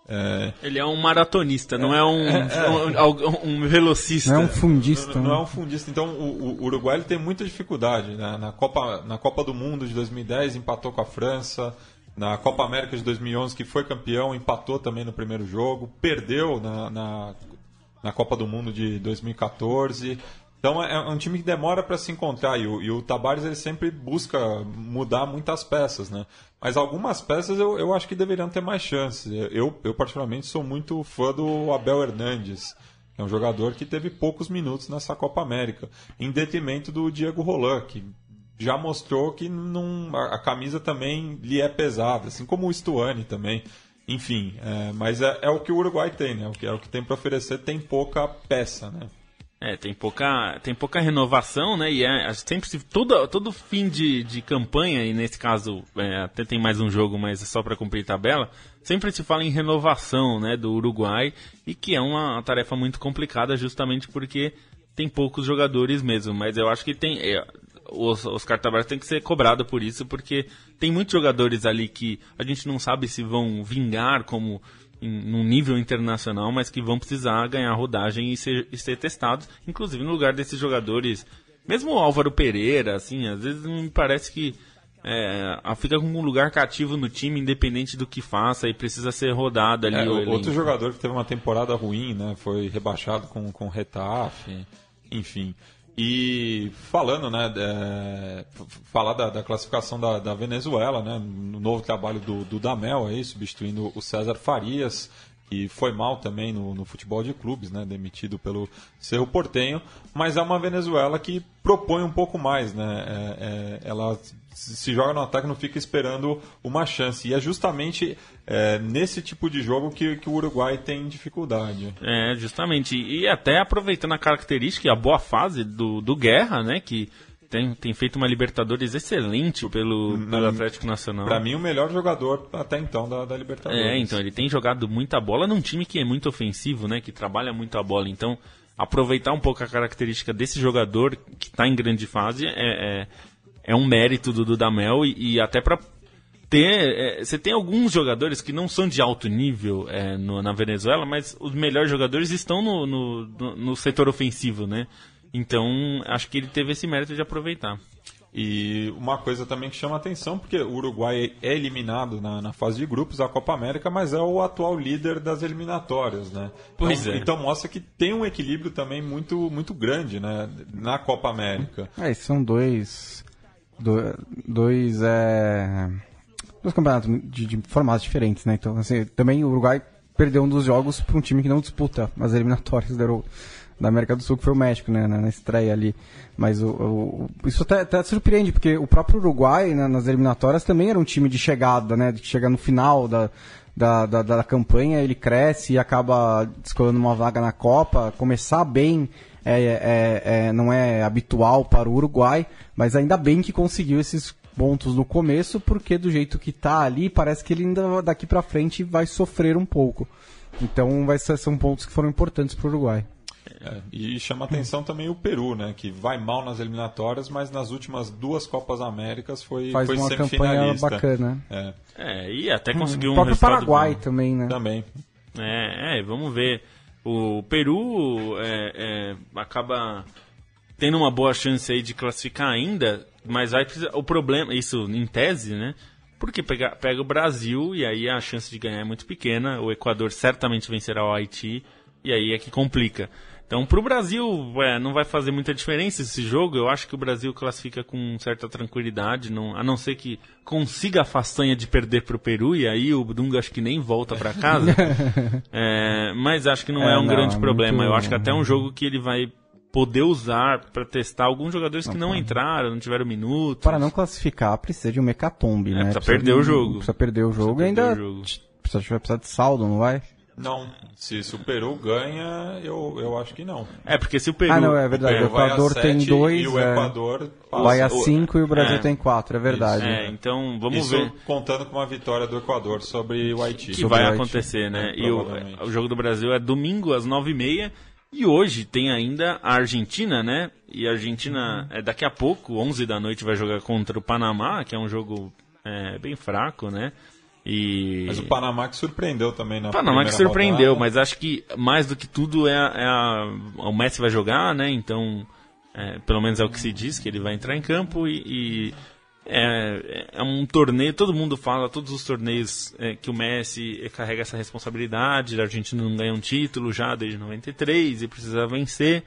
É... Ele é um maratonista, não é um, é, é. um, um, um velocista. Não é um fundista. Não, não né? é um fundista. Então o, o Uruguai ele tem muita dificuldade. Né? Na, Copa, na Copa do Mundo de dois mil e dez empatou com a França. Na Copa América de dois mil e onze, que foi campeão, empatou também no primeiro jogo. Perdeu na, na, na Copa do Mundo de dois mil e catorze. Então é um time que demora para se encontrar. E o, e o Tabárez ele sempre busca mudar muitas peças, né? Mas algumas peças eu, eu acho que deveriam ter mais chances. Eu, eu, particularmente, sou muito fã do Abel Hernandes, que é um jogador que teve poucos minutos nessa Copa América, em detrimento do Diego Roland, que já mostrou que não, a, a camisa também lhe é pesada, assim como o Stuani também. Enfim, é, mas é, é o que o Uruguai tem, né? O que, é o que tem para oferecer, tem pouca peça, né? É, tem pouca, tem pouca renovação, né? E é, sempre se, todo, todo fim de, de campanha, e nesse caso é, até tem mais um jogo, mas é só para cumprir tabela, sempre se fala em renovação, né, do Uruguai, e que é uma, uma tarefa muito complicada justamente porque tem poucos jogadores mesmo. Mas eu acho que tem. É, os, os Tabárez tem que ser cobrado por isso, porque tem muitos jogadores ali que a gente não sabe se vão vingar como em, num nível internacional, mas que vão precisar ganhar rodagem e ser, e ser testados, inclusive no lugar desses jogadores, mesmo o Álvaro Pereira, assim, às vezes me parece que é, fica com um lugar cativo no time, independente do que faça, e precisa ser rodado ali. É, o outro jogador que teve uma temporada ruim, né, foi rebaixado com o Retafe, enfim. E falando, né, é, falar da, da classificação da, da Venezuela, né, no novo trabalho do, do Damel aí, substituindo o César Farias, que foi mal também no, no futebol de clubes, né, demitido pelo Cerro Porteño, mas é uma Venezuela que propõe um pouco mais, né, é, é, ela se joga no ataque e não fica esperando uma chance, e é justamente é, nesse tipo de jogo que, que o Uruguai tem dificuldade. É, justamente, e até aproveitando a característica e a boa fase do, do Guerra, né, que tem, tem feito uma Libertadores excelente pelo, pelo Atlético Nacional. Para mim, o melhor jogador até então da, da Libertadores. É, então, ele tem jogado muita bola num time que é muito ofensivo, né, que trabalha muito a bola. Então, aproveitar um pouco a característica desse jogador que está em grande fase é, é, é um mérito do Dudamel, e, e até para ter... É, você tem alguns jogadores que não são de alto nível é, no, na Venezuela, mas os melhores jogadores estão no, no, no, no setor ofensivo, né? Então, acho que ele teve esse mérito de aproveitar. E uma coisa também que chama a atenção, porque o Uruguai é eliminado na, na fase de grupos da Copa América, mas é o atual líder das eliminatórias, né? Pois então, é. Então mostra que tem um equilíbrio também muito, muito grande, né, na Copa América. É, são dois... Dois... dois é... dois campeonatos de, de formatos diferentes, né? Então, assim, também o Uruguai perdeu um dos jogos para um time que não disputa as eliminatórias da, Euro, da América do Sul, que foi o México, né? Na, na estreia ali. Mas o, o, isso até, até surpreende, porque o próprio Uruguai, né, nas eliminatórias, também era um time de chegada, né? De chegar no final da, da, da, da campanha, ele cresce e acaba escolhendo uma vaga na Copa. Começar bem é, é, é, não é habitual para o Uruguai, mas ainda bem que conseguiu esses pontos no começo, porque do jeito que tá ali, parece que ele ainda daqui pra frente vai sofrer um pouco. Então vai ser, são pontos que foram importantes pro Uruguai. É, e chama atenção também o Peru, né, que vai mal nas eliminatórias, mas nas últimas duas Copas Américas foi, Faz foi uma campanha semifinalista. bacana. É. É, e até conseguiu o um próprio resultado Paraguai bom. também, né? Também. É, é, vamos ver. O Peru é, é, acaba tendo uma boa chance aí de classificar ainda, mas vai precisar, o problema, isso em tese, né? Porque pega, pega o Brasil e aí a chance de ganhar é muito pequena. O Equador certamente vencerá o Haiti e aí é que complica. Então, para o Brasil, é, não vai fazer muita diferença esse jogo. Eu acho que o Brasil classifica com certa tranquilidade, não, a não ser que consiga a façanha de perder para o Peru, e aí o Dunga acho que nem volta para casa. é, mas acho que não é, é um não, grande é problema. Muito... Eu acho que até é um jogo que ele vai poder usar para testar alguns jogadores não, que não entraram, não tiveram minutos. Para não classificar, precisa de um hecatombe, é, né? Precisa, precisa perder de, o jogo. Precisa perder o jogo e ainda o jogo. Precisa, vai precisar de saldo, não vai? Não, se, se o Peru ganha, eu, eu acho que não. É, porque se o Peru... Ah, não, é verdade, o, o Equador tem dois, e o é... Equador passa. Vai a cinco e o Brasil é. tem quatro, é verdade. É, então vamos Isso ver. Contando com uma vitória do Equador sobre o Haiti. Que vai acontecer, né? É, e o, o jogo do Brasil é domingo às nove e meia. E hoje tem ainda a Argentina, né? E a Argentina, é, daqui a pouco, onze da noite, vai jogar contra o Panamá, que é um jogo é, bem fraco, né? E... Mas o Panamá que surpreendeu também na O Panamá que primeira surpreendeu, rodada. mas acho que mais do que tudo é, a, é a, o Messi vai jogar, né? Então, é, pelo menos é o que se diz, que ele vai entrar em campo e, e é, é um torneio, todo mundo fala, todos os torneios é, que o Messi carrega essa responsabilidade, a Argentina não ganha um título já desde noventa e três e precisa vencer,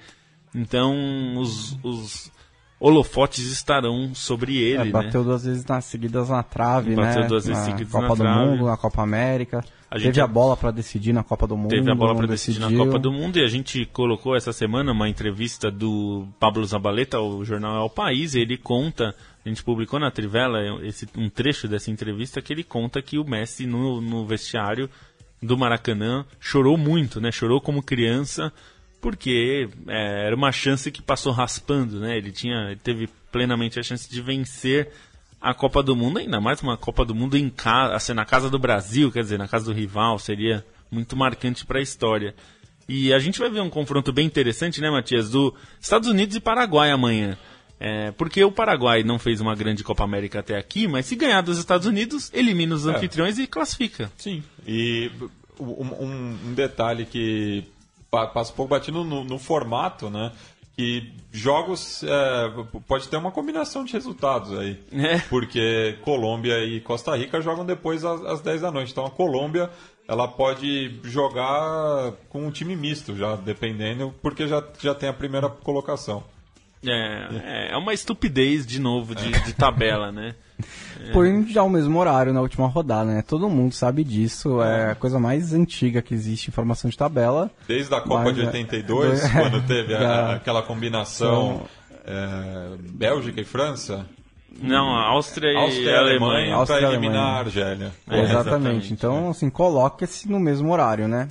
então os... os holofotes estarão sobre ele, é, bateu né? duas vezes nas seguidas na trave, Bateu né? duas vezes na seguidas Copa na do trave. Mundo, na Copa América. A Teve gente- a bola para decidir na Copa do Mundo. Teve a bola para não decidir na decidiu. Copa do Mundo e a gente colocou essa semana uma entrevista do Pablo Zabaleta ao jornal É o País, e ele conta, a gente publicou na Trivela esse, um trecho dessa entrevista que ele conta que o Messi no, no vestiário do Maracanã chorou muito, né? Chorou como criança, porque é, era uma chance que passou raspando, né? Ele tinha, ele teve plenamente a chance de vencer a Copa do Mundo, ainda mais uma Copa do Mundo em casa, assim, na casa do Brasil, quer dizer, na casa do rival, seria muito marcante para a história. E a gente vai ver um confronto bem interessante, né, Matias, do Estados Unidos e Paraguai amanhã. É, porque o Paraguai não fez uma grande Copa América até aqui, mas se ganhar dos Estados Unidos, elimina os anfitriões e classifica. Sim, e um, um- um detalhe que pa- passa um pouco batido no, no formato, né? Que jogos é, pode ter uma combinação de resultados aí. É. Porque Colômbia e Costa Rica jogam depois às, às dez da noite. Então a Colômbia ela pode jogar com um time misto, já dependendo, porque já, já tem a primeira colocação. É, é uma estupidez, de novo, de, de tabela, né? Põe já o mesmo horário na última rodada, né? Todo mundo sabe disso. É a coisa mais antiga que existe em formação de tabela. Desde a Copa Mas, de é, oitenta e dois, é, quando teve a- já- aquela combinação é, Bélgica e França, Não, a Áustria e Áustria e a Alemanha Alemanha. Áustria e para eliminar Alemanha. a Argélia. É, exatamente. exatamente, Então, assim, coloca-se no mesmo horário, né?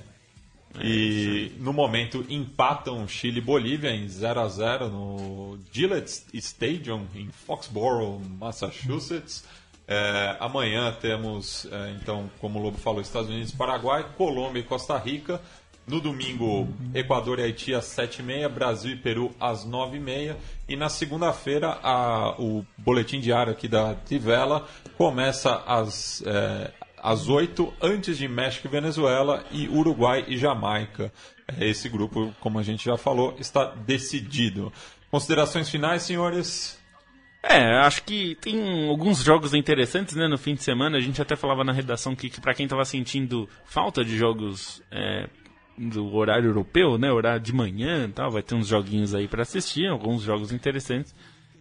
E no momento empatam Chile e Bolívia em zero a zero no Gillette Stadium em Foxborough, Massachusetts. É, amanhã temos, é, então, como o Lobo falou, Estados Unidos, Paraguai, Colômbia e Costa Rica. No domingo, Equador e Haiti às sete e meia, Brasil e Peru às nove e meia. E na segunda-feira, a- o boletim diário aqui da Tivela começa às, é, às oito, antes de México e Venezuela, e Uruguai e Jamaica. Esse grupo, como a gente já falou, está decidido. Considerações finais, senhores? É, acho que tem alguns jogos interessantes, né, no fim de semana. A gente até falava na redação que, que para quem estava sentindo falta de jogos é, do horário europeu, né, horário de manhã e tal, vai ter uns joguinhos aí para assistir, alguns jogos interessantes.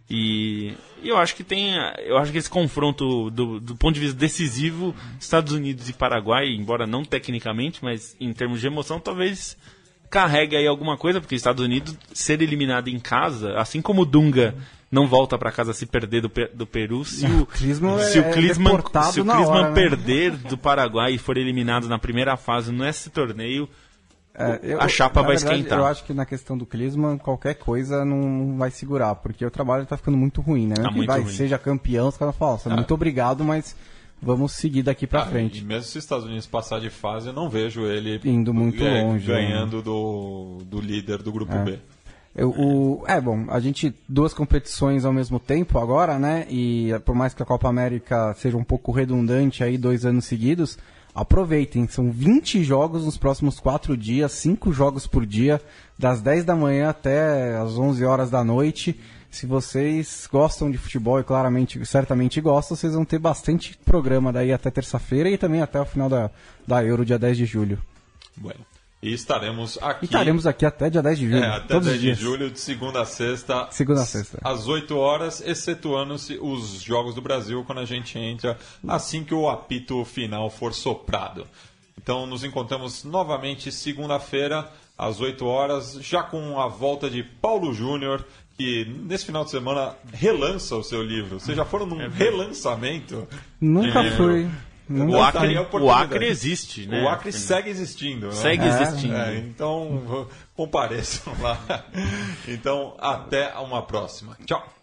E, e eu acho que tem, eu acho que esse confronto do, do ponto de vista decisivo, Estados Unidos e Paraguai, embora não tecnicamente, mas em termos de emoção, talvez carregue aí alguma coisa, porque Estados Unidos ser eliminado em casa, assim como o Dunga não volta para casa se perder do, Pe- do Peru, se o, Klinsmann se é o Klinsmann, deportado se o na Klinsmann hora, né? perder do Paraguai e for eliminado na primeira fase nesse torneio, É, eu- a chapa na vai verdade, esquentar. Eu acho que na questão do Klinsmann, qualquer coisa não vai segurar, porque o trabalho tá ficando muito ruim, né? Mesmo Tá que muito vai, ruim. seja campeão, os caras falam, "Nossa, muito obrigado, mas vamos seguir daqui pra Ah, frente." E mesmo se os Estados Unidos passar de fase, eu não vejo ele Indo muito é, longe, ganhando do, do líder do grupo B. Eu, o, é, bom, a gente, duas competições ao mesmo tempo agora, né? E por mais que a Copa América seja um pouco redundante aí, dois anos seguidos, aproveitem, são vinte jogos nos próximos quatro dias, cinco jogos por dia, das dez da manhã até as onze horas da noite. Se vocês gostam de futebol e claramente, certamente gostam, vocês vão ter bastante programa daí até terça-feira e também até o final da, da Euro, dia dez de julho. Bueno. E estaremos aqui. E estaremos aqui até dia dez de julho, É, até todos dez os de dias. julho, de segunda a sexta. Segunda a sexta. Às oito horas, excetuando-se os Jogos do Brasil, quando a gente entra assim que o apito final for soprado. Então, nos encontramos novamente segunda-feira, às oito horas, já com a volta de Paulo Júnior, que nesse final de semana relança o seu livro. Vocês já foram num relançamento? Nunca de livro? fui. Não o daria Acre, o oportunidade. Acre existe, né? O Acre segue existindo. Né? Segue existindo. É, então, compareçam lá. Então, até uma próxima. Tchau.